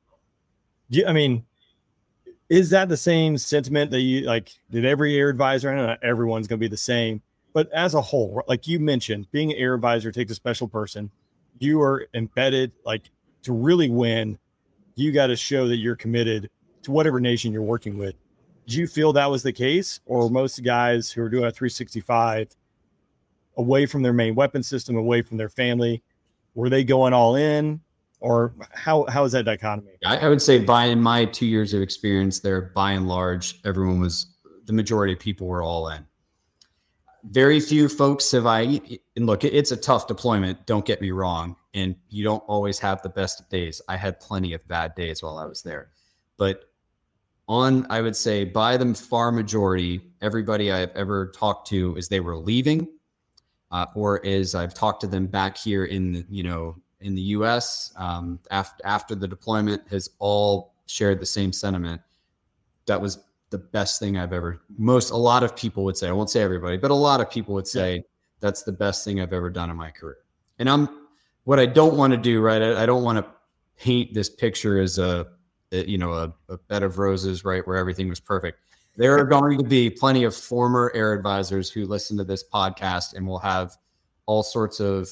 Is that the same sentiment that you like? Did every air advisor? I know not everyone's going to be the same, but as a whole, like you mentioned, being an air advisor takes a special person. You are embedded, like, to really win, you got to show that you're committed to whatever nation you're working with. Do you feel that was the case, or most guys who are doing a 365 away from their main weapon system, away from their family, were they going all in? Or how is that dichotomy? I would say in my 2 years of experience there, by and large, the majority of people were all in. Very few folks and look, it's a tough deployment, don't get me wrong. And you don't always have the best of days. I had plenty of bad days while I was there. But I would say by the far majority, everybody I've ever talked to is they were leaving, or as I've talked to them back here in the U.S. After the deployment, has all shared the same sentiment. that was the best thing I've ever, a lot of people would say, I won't say everybody, but a lot of people would say that's the best thing I've ever done in my career. And what I don't want to do, right? I don't want to paint this picture as a bed of roses, right? Where everything was perfect. There are going to be plenty of former air advisors who listen to this podcast and will have all sorts of,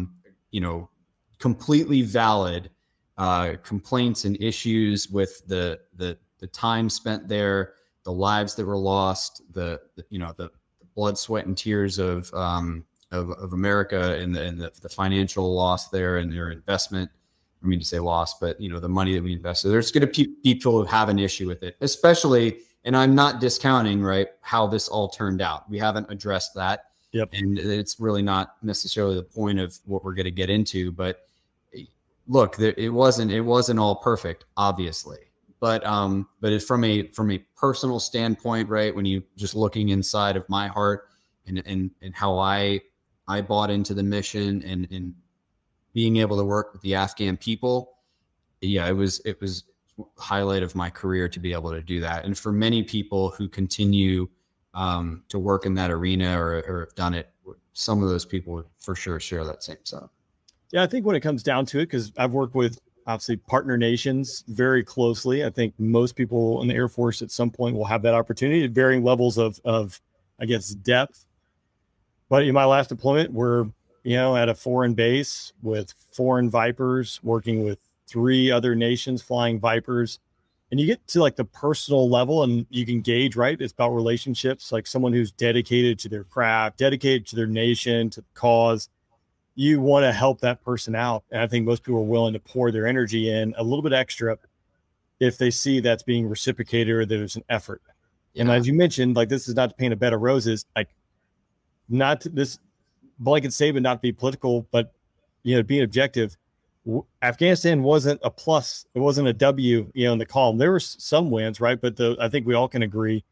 completely valid complaints and issues with the time spent there, the lives that were lost, the blood, sweat, and tears of America and the financial loss there and their investment. I mean to say loss, but the money that we invested. There's going to be people who have an issue with it, especially. And I'm not discounting, right, how this all turned out. We haven't addressed that. Yep. And it's really not necessarily the point of what we're going to get into. But look, it wasn't all perfect, obviously. But it's from a personal standpoint, right, when you just looking inside of my heart and how I bought into the mission and being able to work with the Afghan people, it was highlight of my career to be able to do that. And for many people who continue to work in that arena or have done it, some of those people would for sure share that same stuff. Yeah, I think when it comes down to it, because I've worked with obviously partner nations very closely, I think most people in the Air Force at some point will have that opportunity at varying levels of I guess, depth. But in my last deployment, we're at a foreign base with foreign Vipers, working with 3 other nations flying Vipers, and you get to like the personal level and you can gauge, right? It's about relationships, like someone who's dedicated to their craft, dedicated to their nation, to the cause. You want to help that person out. And I think most people are willing to pour their energy in a little bit extra if they see that's being reciprocated or there's an effort. Yeah. And as you mentioned, like, this is not to paint a bed of roses, like not this blanket statement, not to be political, but being objective. Afghanistan wasn't a plus. It wasn't a W, in the column. There were some wins, right? But I think we all can agree,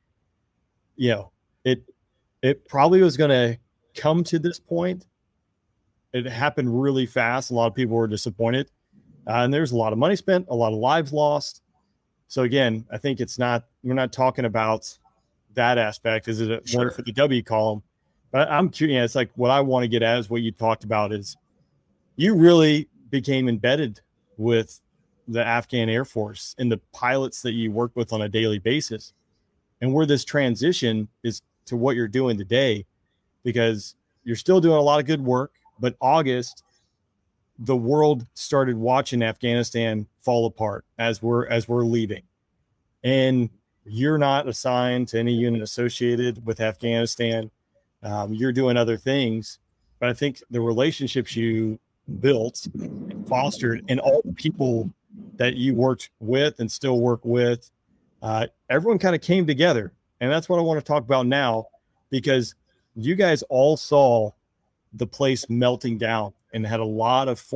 it probably was going to come to this point. It happened really fast. A lot of people were disappointed. And there's a lot of money spent, a lot of lives lost. So again, I think we're not talking about that aspect. Is it more for the W column? But I'm curious. It's like what I want to get at is what you talked about is you really became embedded with the Afghan Air Force and the pilots that you work with on a daily basis, and where this transition is to what you're doing today, because you're still doing a lot of good work. But August, the world started watching Afghanistan fall apart as we're leaving, and you're not assigned to any unit associated with Afghanistan. You're doing other things, but I think the relationships you built and fostered and all the people that you worked with and still work with, everyone kind of came together. And that's what I want to talk about now, because you guys all saw the place melting down and had a lot of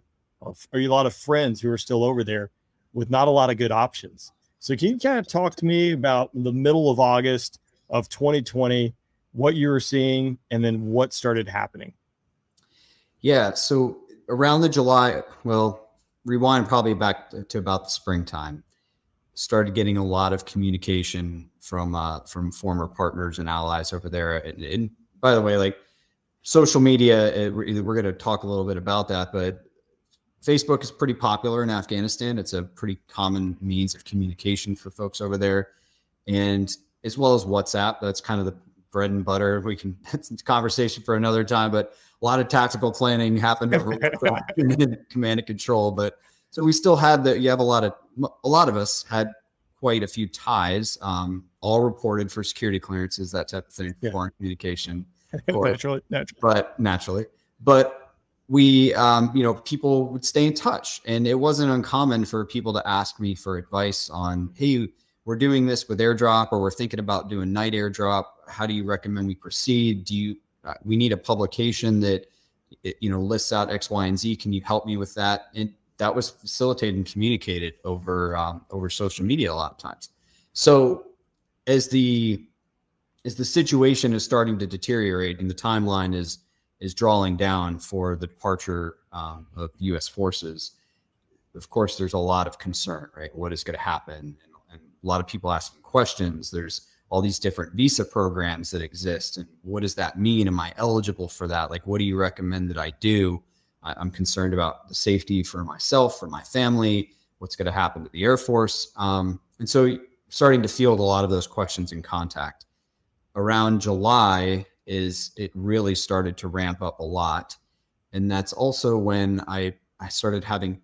friends who are still over there with not a lot of good options. So can you kind of talk to me about the middle of August of 2020, what you were seeing, and then what started happening? Yeah. So around the July, rewind probably back to about the springtime, started getting a lot of communication from former partners and allies over there. And by the way, like social media, we're going to talk a little bit about that, but Facebook is pretty popular in Afghanistan. It's a pretty common means of communication for folks over there. And as well as WhatsApp, that's kind of the bread and butter. It's a conversation for another time, but a lot of tactical planning happened over command and control. But so we still had a lot of us had quite a few ties, all reported for security clearances, that type of thing, foreign communication. Naturally. But we, people would stay in touch, and it wasn't uncommon for people to ask me for advice on, hey, we're doing this with airdrop, or we're thinking about doing night airdrop. How do you recommend we proceed? We need a publication that, lists out X, Y, and Z. Can you help me with that? And that was facilitated and communicated over social media a lot of times. So as the situation is starting to deteriorate and the timeline is drawing down for the departure of U.S. forces, of course, there's a lot of concern, right? What is going to happen? And a lot of people asking questions. There's all these different visa programs that exist. And what does that mean? Am I eligible for that? Like, what do you recommend that I do? I'm concerned about the safety for myself, for my family, what's going to happen to the Air Force. And so starting to field a lot of those questions in contact. Around July it really started to ramp up a lot. And that's also when I started having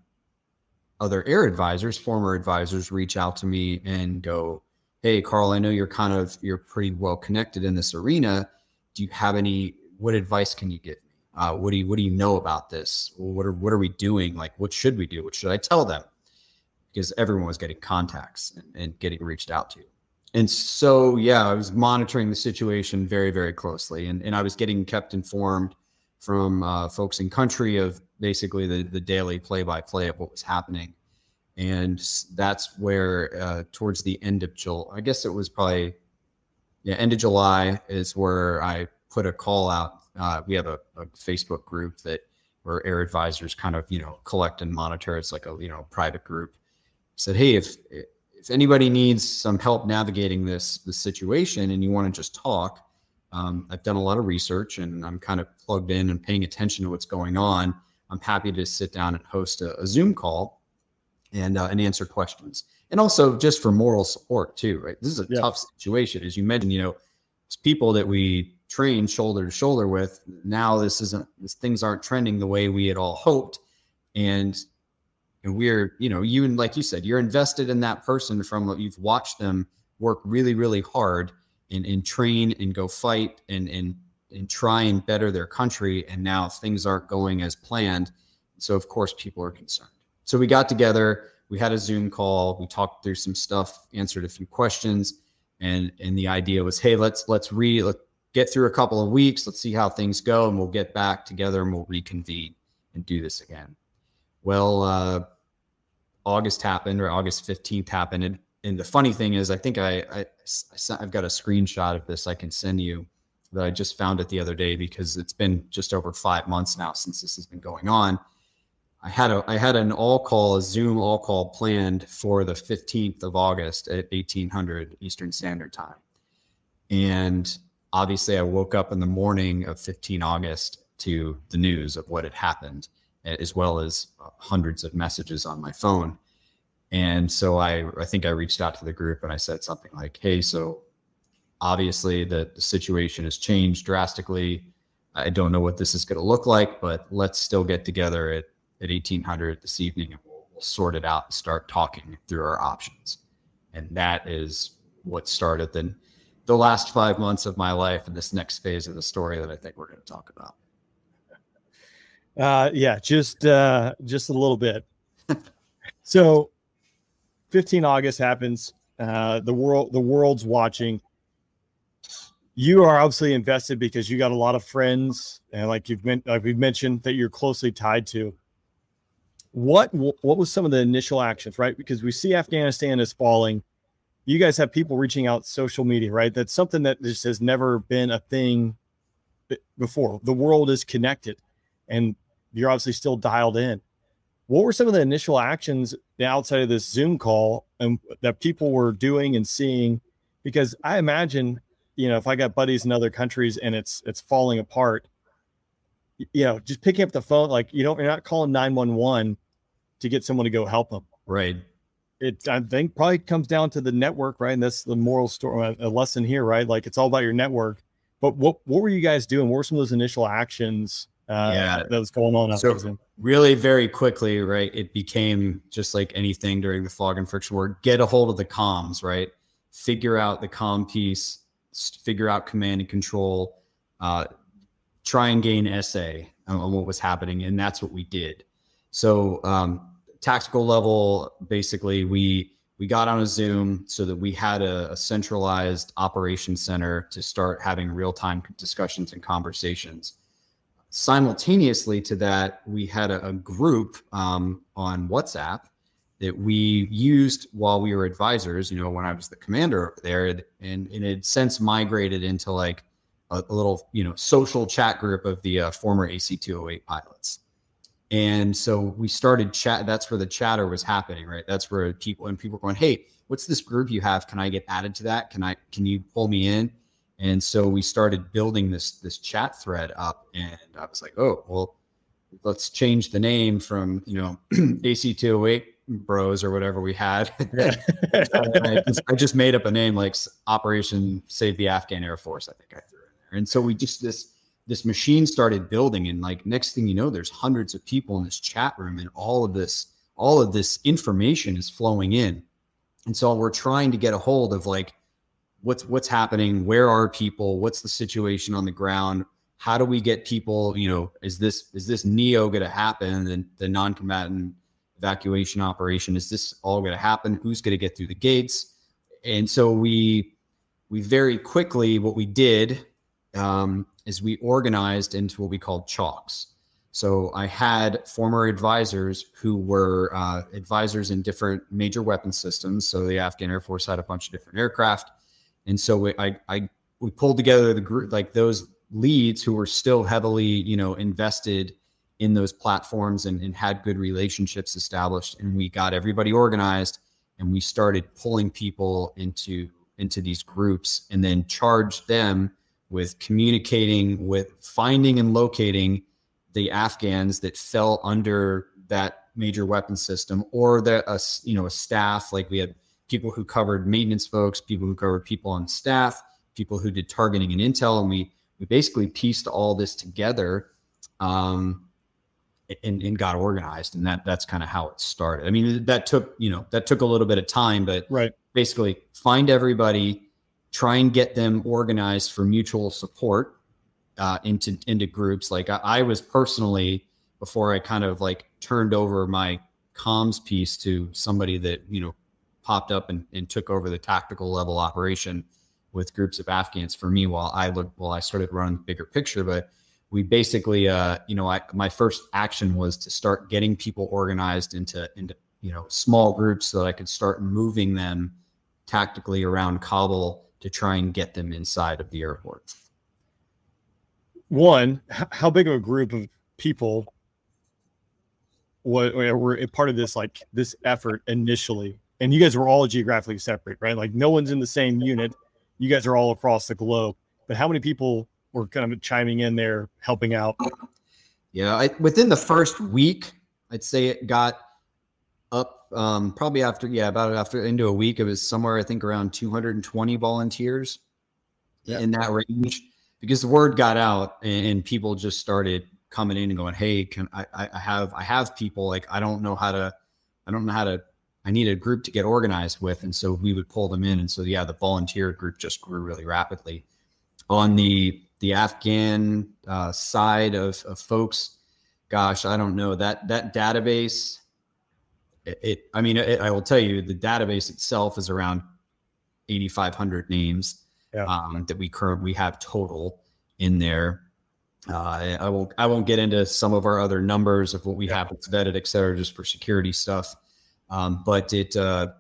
other air advisors, former advisors, reach out to me and go, hey, Carl, I know you're pretty well connected in this arena. Do you have what advice can you give me? What do you know about this? What are we doing? Like, what should we do? What should I tell them? Because everyone was getting contacts and getting reached out to. And so, I was monitoring the situation very, very closely. And I was getting kept informed from folks in country of basically the daily play-by-play of what was happening. And that's where towards the end of July, I guess it was probably, end of July is where I put a call out. We have a Facebook group where air advisors kind of, collect and monitor. It's like a, private group. Said, hey, if anybody needs some help navigating this situation and you want to just talk, I've done a lot of research and I'm kind of plugged in and paying attention to what's going on. I'm happy to sit down and host a Zoom call and answer questions. And also just for moral support too, right? This is a tough situation. As you mentioned, it's people that we train shoulder to shoulder with. Now things aren't trending the way we had all hoped. And we're, you, and like you said, you're invested in that person you've watched them work really, really hard and train and go fight and try and better their country. And now things aren't going as planned. So of course people are concerned. So we got together, we had a Zoom call, we talked through some stuff, answered a few questions. And the idea was, hey, let's get through a couple of weeks. Let's see how things go. And we'll get back together and we'll reconvene and do this again. Well, August happened, or August 15th happened. And the funny thing is, I think I've got a screenshot of this I can send you that I just found it the other day because it's been just over 5 months now since this has been going on. I had a Zoom all call planned for the 15th of August at 1800 Eastern Standard Time. And obviously I woke up in the morning of 15 August to the news of what had happened, as well as hundreds of messages on my phone. And so I think I reached out to the group and I said something like, hey, so obviously the situation has changed drastically. I don't know what this is going to look like, but let's still get together at 1800 this evening and we'll sort it out and start talking through our options. And that is what started the last 5 months of my life and this next phase of the story that I think we're going to talk about. Just a little bit. So 15 August happens. The world's watching. You are obviously invested because you got a lot of friends and like we've mentioned that you're closely tied to. What was some of the initial actions, right? Because we see Afghanistan is falling. You guys have people reaching out social media, right? That's something that just has never been a thing before. The world is connected and you're obviously still dialed in. What were some of the initial actions outside of this Zoom call and that people were doing and seeing? Because I imagine, if I got buddies in other countries and it's falling apart, just picking up the phone, like, you're not calling 911 to get someone to go help them. Right. I think probably comes down to the network, right? And that's the moral story, a lesson here, right? Like it's all about your network. But what were you guys doing? What were some of those initial actions that was going on? So really very quickly, right? It became just like anything during the fog and friction war, get a hold of the comms, right? Figure out the comm piece, figure out command and control, try and gain SA on what was happening. And that's what we did. So tactical level, basically we got on a Zoom so that we had a centralized operations center to start having real-time discussions and conversations. Simultaneously to that, we had a group on WhatsApp that we used while we were advisors, when I was the commander over there, and it had since migrated into like a little, social chat group of the former AC-208 pilots. And so we started chat. That's where the chatter was happening, right? That's where people were going, hey, what's this group you have? Can I get added to that? Can you pull me in? And so we started building this chat thread up, and I was like, oh, well, let's change the name from, AC208 bros or whatever we had. I just made up a name like Operation Save the Afghan Air Force. I think I threw in there. And so we just, this machine started building, and like next thing you know, there's hundreds of people in this chat room, and all of this information is flowing in. And so we're trying to get a hold of like, what's happening? Where are people? What's the situation on the ground? How do we get people, is this NEO going to happen? The non-combatant evacuation operation, is this all going to happen? Who's going to get through the gates? And so we very quickly, what we did is we organized into what we called chalks. So I had former advisors who were advisors in different major weapon systems. So the Afghan Air Force had a bunch of different aircraft. And so we pulled together the group, like those leads who were still heavily, invested in those platforms and had good relationships established. And we got everybody organized, and we started pulling people into these groups, and then charged them with communicating with finding and locating the Afghans that fell under that major weapon system, or a staff. Like we had people who covered maintenance folks, people who covered people on staff, people who did targeting and intel. And we basically pieced all this together and got organized. And that's kind of how it started. I mean, that took a little bit of time, but right. Basically find everybody, try and get them organized for mutual support into groups. Like I was personally, before I kind of like turned over my comms piece to somebody that, popped up and took over the tactical level operation with groups of Afghans for me while I started running the bigger picture. But we basically, my first action was to start getting people organized into small groups so that I could start moving them tactically around Kabul to try and get them inside of the airport. One, how big of a group of people were a part of this effort initially? And you guys were all geographically separate, right? Like no one's in the same unit. You guys are all across the globe. But how many people were kind of chiming in there, helping out? Yeah, within the first week, I'd say it got up probably after into a week. It was somewhere, I think, around 220 volunteers in that range, because the word got out and people just started coming in and going, hey, I have people, like, I need a group to get organized with. And so we would pull them in. And so, the volunteer group just grew really rapidly. On the Afghan side of folks, gosh, I don't know, that database, I will tell you, the database itself is around 8,500 names that we currently have total in there. I won't get into some of our other numbers of what we have that's vetted, et cetera, just for security stuff. But it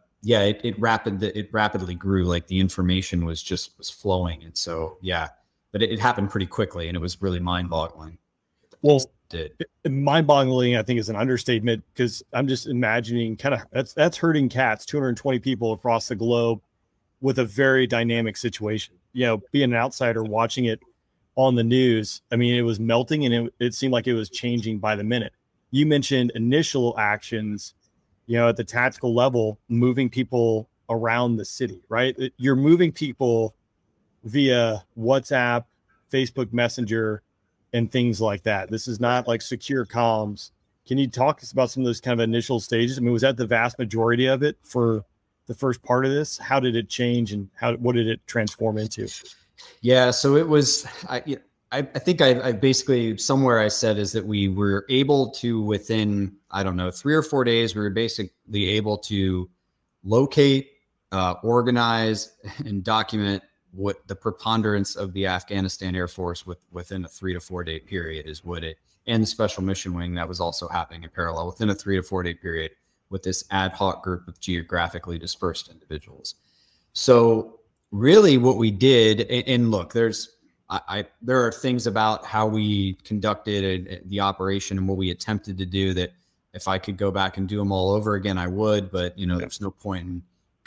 rapidly grew. Like the information was flowing. And so, but it happened pretty quickly, and it was really mind boggling. Well, mind boggling, I think, is an understatement, because I'm just imagining that's herding cats, 220 people across the globe with a very dynamic situation. Being an outsider watching it on the news, I mean, it was melting, and it seemed like it was changing by the minute. You mentioned initial actions, at the tactical level, moving people around the city, right? You're moving people via WhatsApp, Facebook Messenger, and things like that. This is not like secure comms. Can you talk about some of those kind of initial stages? I mean, was that the vast majority of it for the first part of this? How did it change, and what did it transform into? Yeah, so it was, I think I basically, somewhere I said is that we were able to, within, 3 or 4 days, we were basically able to locate, organize, and document what the preponderance of the Afghanistan Air Force within a 3 to 4 day period is and the Special Mission Wing that was also happening in parallel within a 3 to 4 day period with this ad hoc group of geographically dispersed individuals. So really what we did, and look, there are things about how we conducted the operation and what we attempted to do that if I could go back and do them all over again, I would, but there's no point in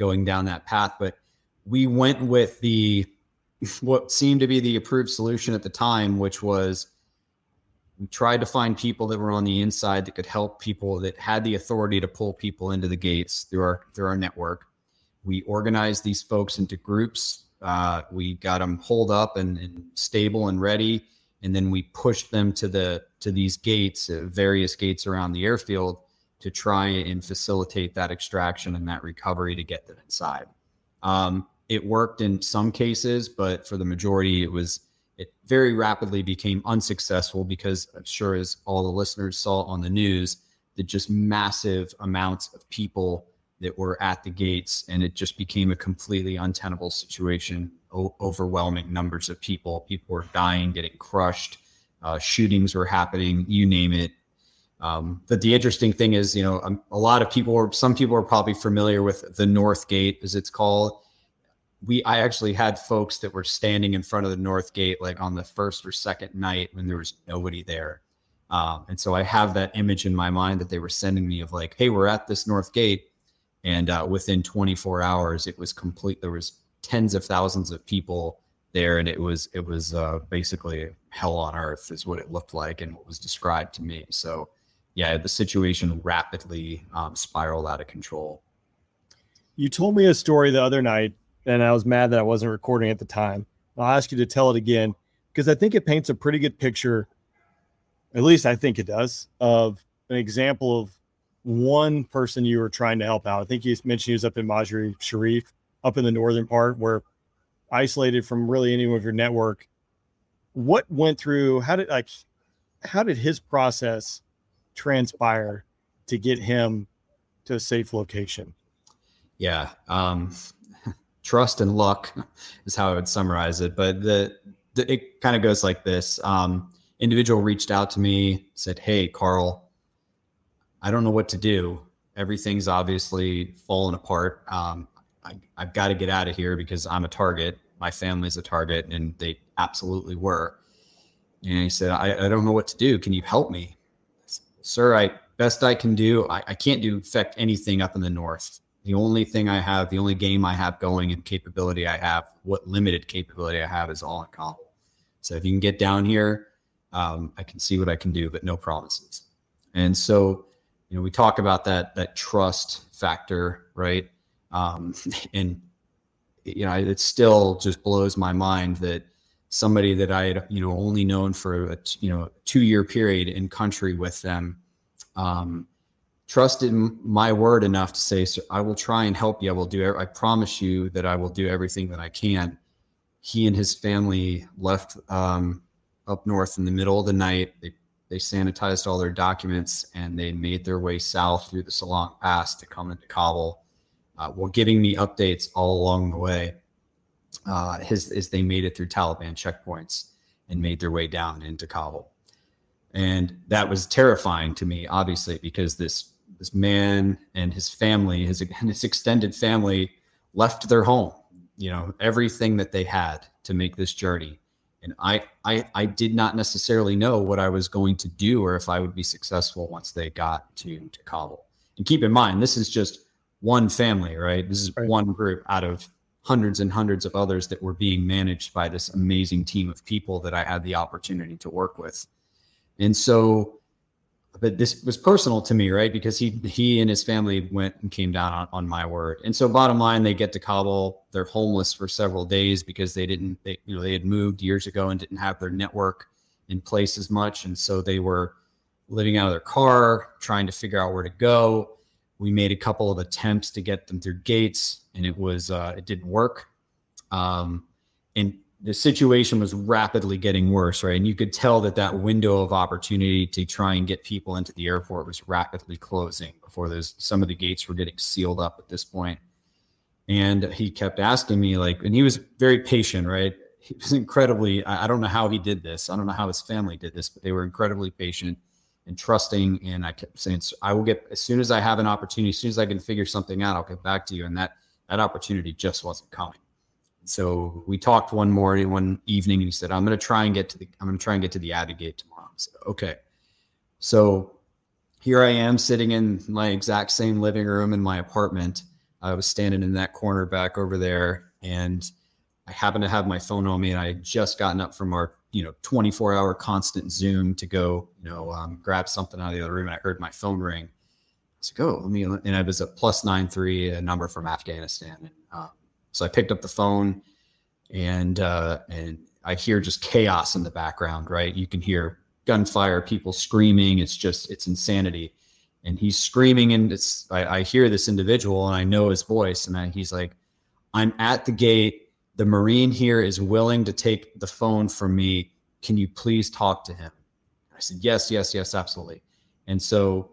going down that path. But we went with what seemed to be the approved solution at the time, which was we tried to find people that were on the inside that could help people, that had the authority to pull people into the gates through our network. We organized these folks into groups. We got them holed up and stable and ready. And then we pushed them to these gates, various gates around the airfield, to try and facilitate that extraction and that recovery to get them inside. It worked in some cases, but for the majority, it very rapidly became unsuccessful because I'm sure, as all the listeners saw on the news, that just massive amounts of people that were at the gates, and it just became a completely untenable situation. Overwhelming numbers of people were dying, getting crushed, shootings were happening, you name it. But the interesting thing is, some people are probably familiar with the North Gate, as it's called. I actually had folks that were standing in front of the North Gate, like on the first or second night when there was nobody there. And so I have that image in my mind that they were sending me of like, hey, we're at this North Gate. And within 24 hours, it was complete. There was tens of thousands of people there. And it was basically hell on earth is what it looked like and what was described to me. So yeah, the situation rapidly spiraled out of control. You told me a story the other night, and I was mad that I wasn't recording at the time. I'll ask you to tell it again, because I think it paints a pretty good picture, at least I think it does, of an example of one person you were trying to help out. I think you mentioned he was up in Mazar-i Sharif, up in the northern part, where isolated from really anyone of your network. What went through, how did his process transpire to get him to a safe location? Yeah. Trust and luck is how I would summarize it. But it kind of goes like this. Individual reached out to me, said, hey, Carl, I don't know what to do. Everything's obviously fallen apart. I've got to get out of here because I'm a target. My family's a target, and they absolutely were. And he said, I don't know what to do. Can you help me? Sir, best I can do. I can't affect anything up in the north. The only thing I have, the only game I have going and capability I have, what limited capability I have, is all in Kabul. So if you can get down here, I can see what I can do, but no promises. And so, we talk about that trust factor, right? And it still just blows my mind that somebody that I had, only known for a 2-year period in country with them, trusted my word enough to say, "Sir, I will try and help you. I promise you that I will do everything that I can." He and his family left up north in the middle of the night. They sanitized all their documents and they made their way south through the Salang Pass to come into Kabul, while giving me updates all along the way as they made it through Taliban checkpoints and made their way down into Kabul. And that was terrifying to me, obviously, because this man and his family, his extended family, left their home, everything that they had to make this journey. And I did not necessarily know what I was going to do or if I would be successful once they got to Kabul. And keep in mind, this is just one family, right? This is one group out of hundreds and hundreds of others that were being managed by this amazing team of people that I had the opportunity to work with. And so, but this was personal to me, right? Because he and his family went and came down on my word. And so bottom line, they get to Kabul, they're homeless for several days because they had moved years ago and didn't have their network in place as much. And so they were living out of their car, trying to figure out where to go. We made a couple of attempts to get them through gates, and it didn't work. And the situation was rapidly getting worse, right? And you could tell that window of opportunity to try and get people into the airport was rapidly closing before some of the gates were getting sealed up at this point. And he kept asking me, and he was very patient, right? He was incredibly, I don't know how he did this. I don't know how his family did this, but they were incredibly patient and trusting. And I kept saying, I will get, as soon as I have an opportunity, as soon as I can figure something out, I'll get back to you. And that opportunity just wasn't coming. So we talked one evening, and he said, I'm going to try and get to the Abbey Gate tomorrow. I said, okay. So here I am sitting in my exact same living room in my apartment. I was standing in that corner back over there, and I happened to have my phone on me, and I had just gotten up from our 24-hour constant Zoom to go grab something out of the other room, and I heard my phone ring. I was like, oh, and I was a +93, a number from Afghanistan. And so I picked up the phone, and I hear just chaos in the background, right? You can hear gunfire, people screaming. It's insanity. And he's screaming, and I hear this individual, and I know his voice, and he's like, I'm at the gate. The Marine here is willing to take the phone from me. Can you please talk to him? I said, yes, absolutely. And so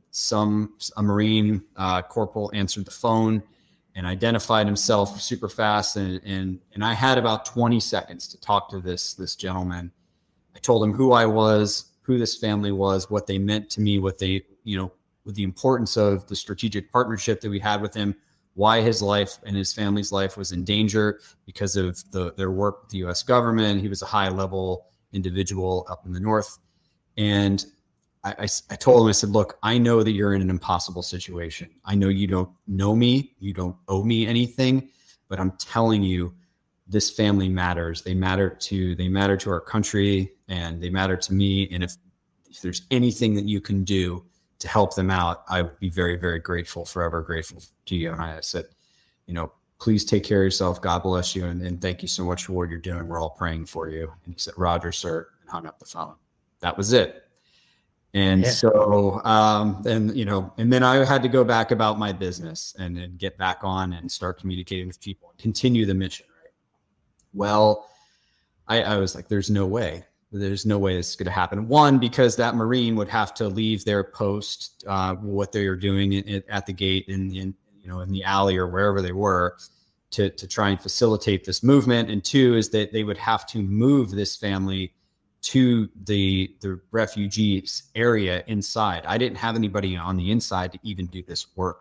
a Marine corporal answered the phone and identified himself super fast. And I had about 20 seconds to talk to this gentleman. I told him who I was, who this family was, what they meant to me, what they, with the importance of the strategic partnership that we had with him, why his life and his family's life was in danger because of their work with the U.S. government. He was a high-level individual up in the north. And I told him, I said, look, I know that you're in an impossible situation. I know you don't know me. You don't owe me anything. But I'm telling you, this family matters. They matter to our country, and they matter to me. And if there's anything that you can do to help them out, I would be very, very grateful, forever grateful to you. And I said, please take care of yourself. God bless you. And thank you so much for what you're doing. We're all praying for you. And he said, Roger, sir, and hung up the phone. That was it. And so, and then I had to go back about my business and get back on and start communicating with people and continue the mission. Right? Well, I was like, there's no way this is going to happen. One, because that Marine would have to leave their post, what they were doing at the gate in the alley or wherever they were to try and facilitate this movement. And two is that they would have to move this family to the refugees area inside. I didn't have anybody on the inside to even do this work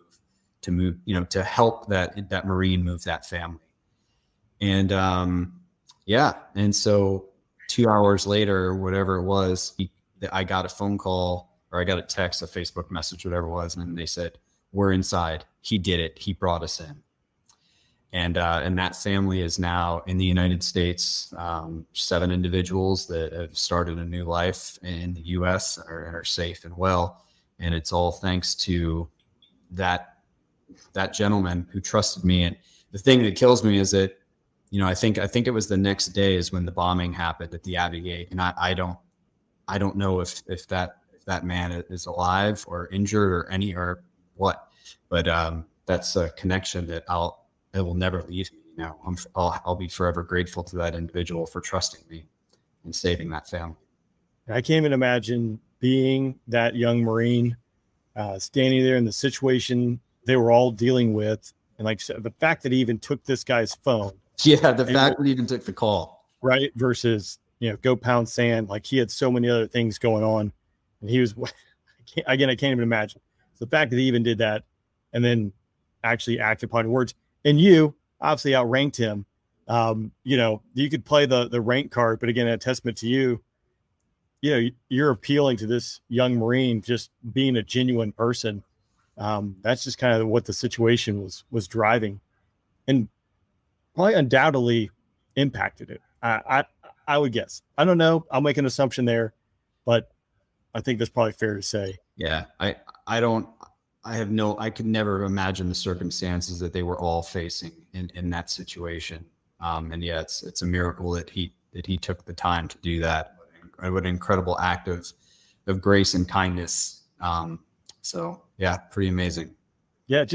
to help that Marine move that family. And and so 2 hours later, or whatever it was, I got a phone call, or I got a text, a Facebook message, whatever it was, and they said, we're inside. He did it. He brought us in. And that family is now in the United States. 7 individuals that have started a new life in the U.S. are safe and well. And it's all thanks to that gentleman who trusted me. And the thing that kills me is that, I think it was the next day is when the bombing happened at the Abbey Gate. And I don't know if that man is alive or injured or what, but that's a connection that it will never leave me. I'll be forever grateful to that individual for trusting me and saving that family. I can't even imagine being that young Marine, standing there in the situation they were all dealing with. And like the fact that he even took this guy's phone. Yeah. The fact that he even took the call. Right. Versus, go pound sand. Like he had so many other things going on, and he was, I can't even imagine. So the fact that he even did that and then actually acted upon words, and you obviously outranked him. You could play the rank card, but again, a testament to you, you're appealing to this young Marine, just being a genuine person. That's just kind of what the situation was driving, and probably undoubtedly impacted it. I would guess. I don't know. I'll make an assumption there, but I think that's probably fair to say. Yeah. I could never imagine the circumstances that they were all facing in that situation. And yeah, it's a miracle that he took the time to do that. What an incredible act of grace and kindness. So yeah, pretty amazing. Yeah.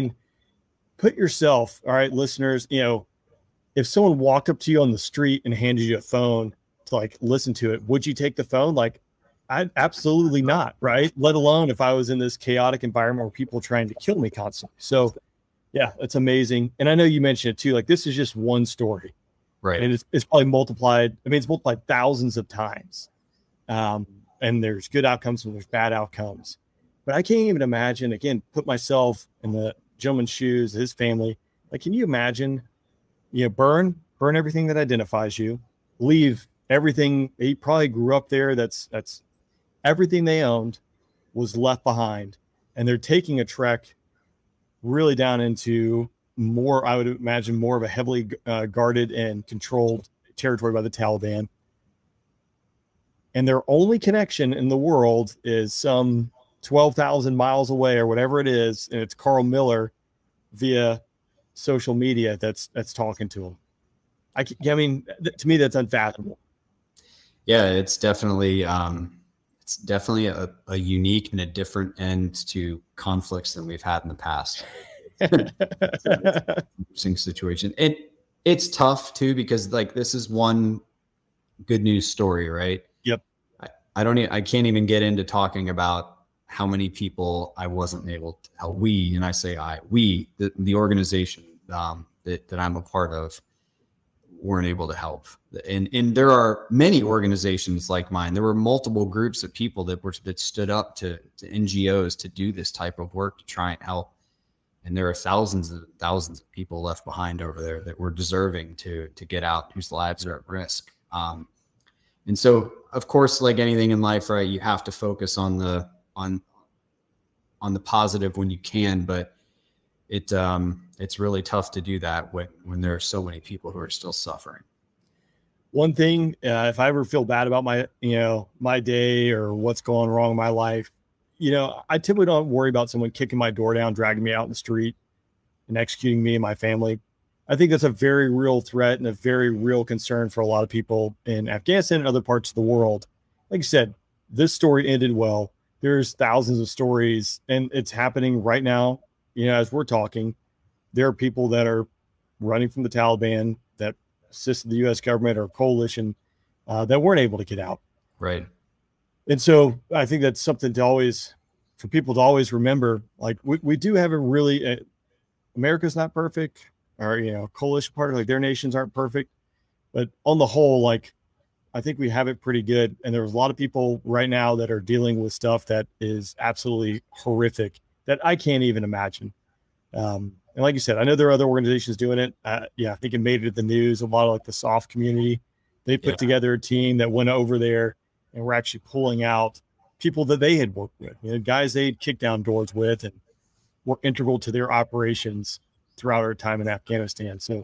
Put yourself, all right, listeners, if someone walked up to you on the street and handed you a phone to listen to it, would you take the phone? I absolutely not. Right. Let alone if I was in this chaotic environment where people are trying to kill me constantly. So yeah, it's amazing. And I know you mentioned it too. This is just one story, right? And it's probably multiplied. It's multiplied thousands of times. And there's good outcomes and there's bad outcomes, but I can't even imagine, again, put myself in the gentleman's shoes, his family. Can you imagine, burn everything that identifies you, leave everything. He probably grew up there. That's everything they owned was left behind, and they're taking a trek really down into more, I would imagine, more of a heavily guarded and controlled territory by the Taliban. And their only connection in the world is some 12,000 miles away or whatever it is. And it's Carl Miller via social media that's talking to him. I mean, to me, that's unfathomable. Yeah, it's definitely a unique and a different end to conflicts than we've had in the past. Interesting situation. And it's tough too, because like this is one good news story, right? Yep. I can't even get into talking about how many people I wasn't able to help. The organization that I'm a part of weren't able to help. And there are many organizations like mine. There were multiple groups of people that stood up to NGOs to do this type of work to try and help. And there are thousands of people left behind over there that were deserving to get out, whose lives are at risk. And so, of course, like anything in life, right, you have to focus on the positive when you can, but it's really tough to do that when there are so many people who are still suffering. One thing, if I ever feel bad about my day or what's going wrong in my life, I typically don't worry about someone kicking my door down, dragging me out in the street and executing me and my family. I think that's a very real threat and a very real concern for a lot of people in Afghanistan and other parts of the world. Like I said, this story ended well. There's thousands of stories, and it's happening right now. As we're talking, there are people that are running from the Taliban that assisted the U.S. government or coalition that weren't able to get out. Right. And so I think that's something for people to always remember. Like we do have a really, America's not perfect, or, coalition partners, like their nations aren't perfect, but on the whole, like, I think we have it pretty good. And there's a lot of people right now that are dealing with stuff that is absolutely horrific that I can't even imagine. And like you said, I know there are other organizations doing it. I think it made it the news. A lot of like the SOF community, they put together a team that went over there and were actually pulling out people that they had worked with, guys they'd kicked down doors with and were integral to their operations throughout our time in Afghanistan. So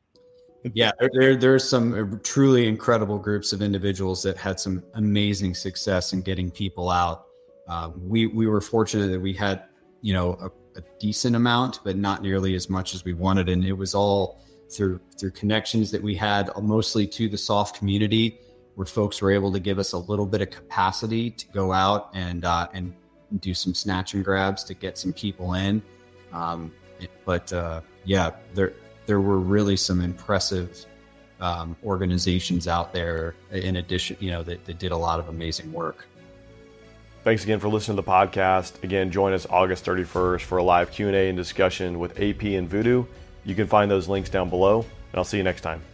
there's some truly incredible groups of individuals that had some amazing success in getting people out. We were fortunate that we had, a decent amount, but not nearly as much as we wanted. And it was all through connections that we had, mostly to the SOF community, where folks were able to give us a little bit of capacity to go out and do some snatch and grabs to get some people in. There were really some impressive organizations out there in addition, that did a lot of amazing work. Thanks again for listening to the podcast. Again, join us August 31st for a live Q&A and discussion with AP and Voodoo. You can find those links down below, and I'll see you next time.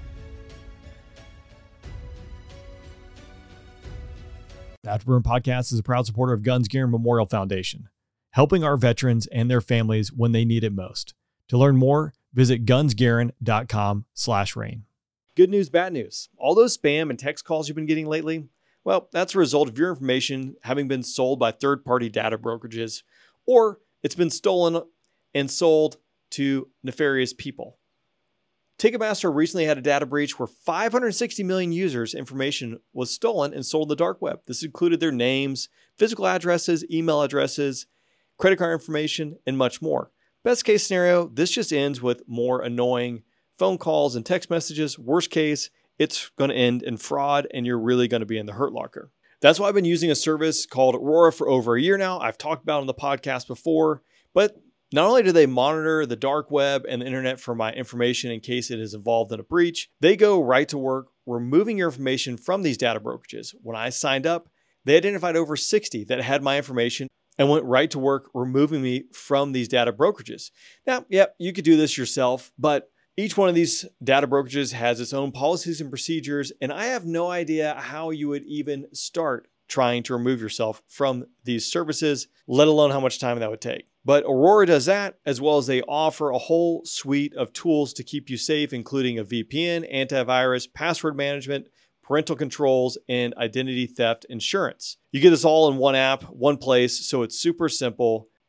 The Afterburn Podcast is a proud supporter of Guns Gear Memorial Foundation, helping our veterans and their families when they need it most. To learn more, visit gunsgearin.com/rain. Good news, bad news. All those spam and text calls you've been getting lately, well, that's a result of your information having been sold by third-party data brokerages, or it's been stolen and sold to nefarious people. Ticketmaster recently had a data breach where 560 million users' information was stolen and sold in the dark web. This included their names, physical addresses, email addresses, credit card information, and much more. Best case scenario, this just ends with more annoying phone calls and text messages. Worst case, it's going to end in fraud and you're really going to be in the hurt locker. That's why I've been using a service called Aurora for over a year now. I've talked about it on the podcast before, but not only do they monitor the dark web and the internet for my information in case it is involved in a breach, they go right to work removing your information from these data brokerages. When I signed up, they identified over 60 that had my information and went right to work removing me from these data brokerages. Now, you could do this yourself, but each one of these data brokerages has its own policies and procedures, and I have no idea how you would even start trying to remove yourself from these services, let alone how much time that would take. But Aurora does that, as well as they offer a whole suite of tools to keep you safe, including a VPN, antivirus, password management, parental controls, and identity theft insurance. You get this all in one app, one place, so it's super simple.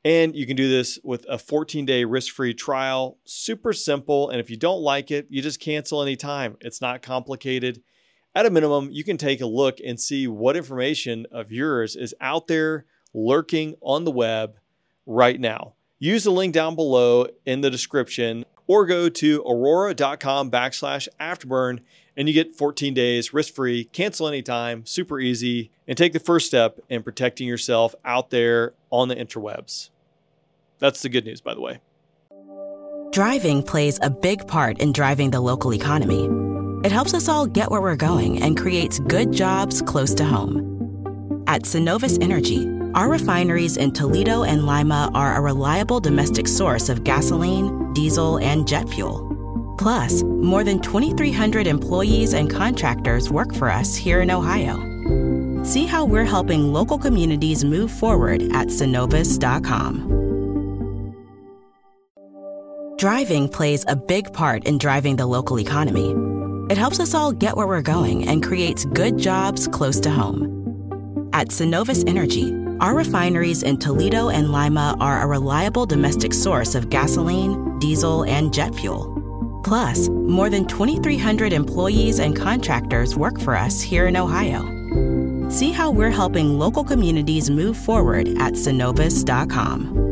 And you can do this with a 14-day risk-free trial. Super simple. And if you don't like it, you just cancel anytime. It's not complicated. At a minimum, you can take a look and see what information of yours is out there lurking on the web right now. Use the link down below in the description or go to aurora.com/afterburn and you get 14 days risk-free, cancel anytime, super easy, and take the first step in protecting yourself out there on the interwebs. That's the good news, by the way. Driving plays a big part in driving the local economy. It helps us all get where we're going and creates good jobs close to home. At Synovus Energy, our refineries in Toledo and Lima are a reliable domestic source of gasoline, diesel, and jet fuel. Plus, more than 2,300 employees and contractors work for us here in Ohio. See how we're helping local communities move forward at Synovus.com. Driving plays a big part in driving the local economy. It helps us all get where we're going and creates good jobs close to home. At Synovus Energy, our refineries in Toledo and Lima are a reliable domestic source of gasoline, diesel, and jet fuel. Plus, more than 2,300 employees and contractors work for us here in Ohio. See how we're helping local communities move forward at Synovus.com.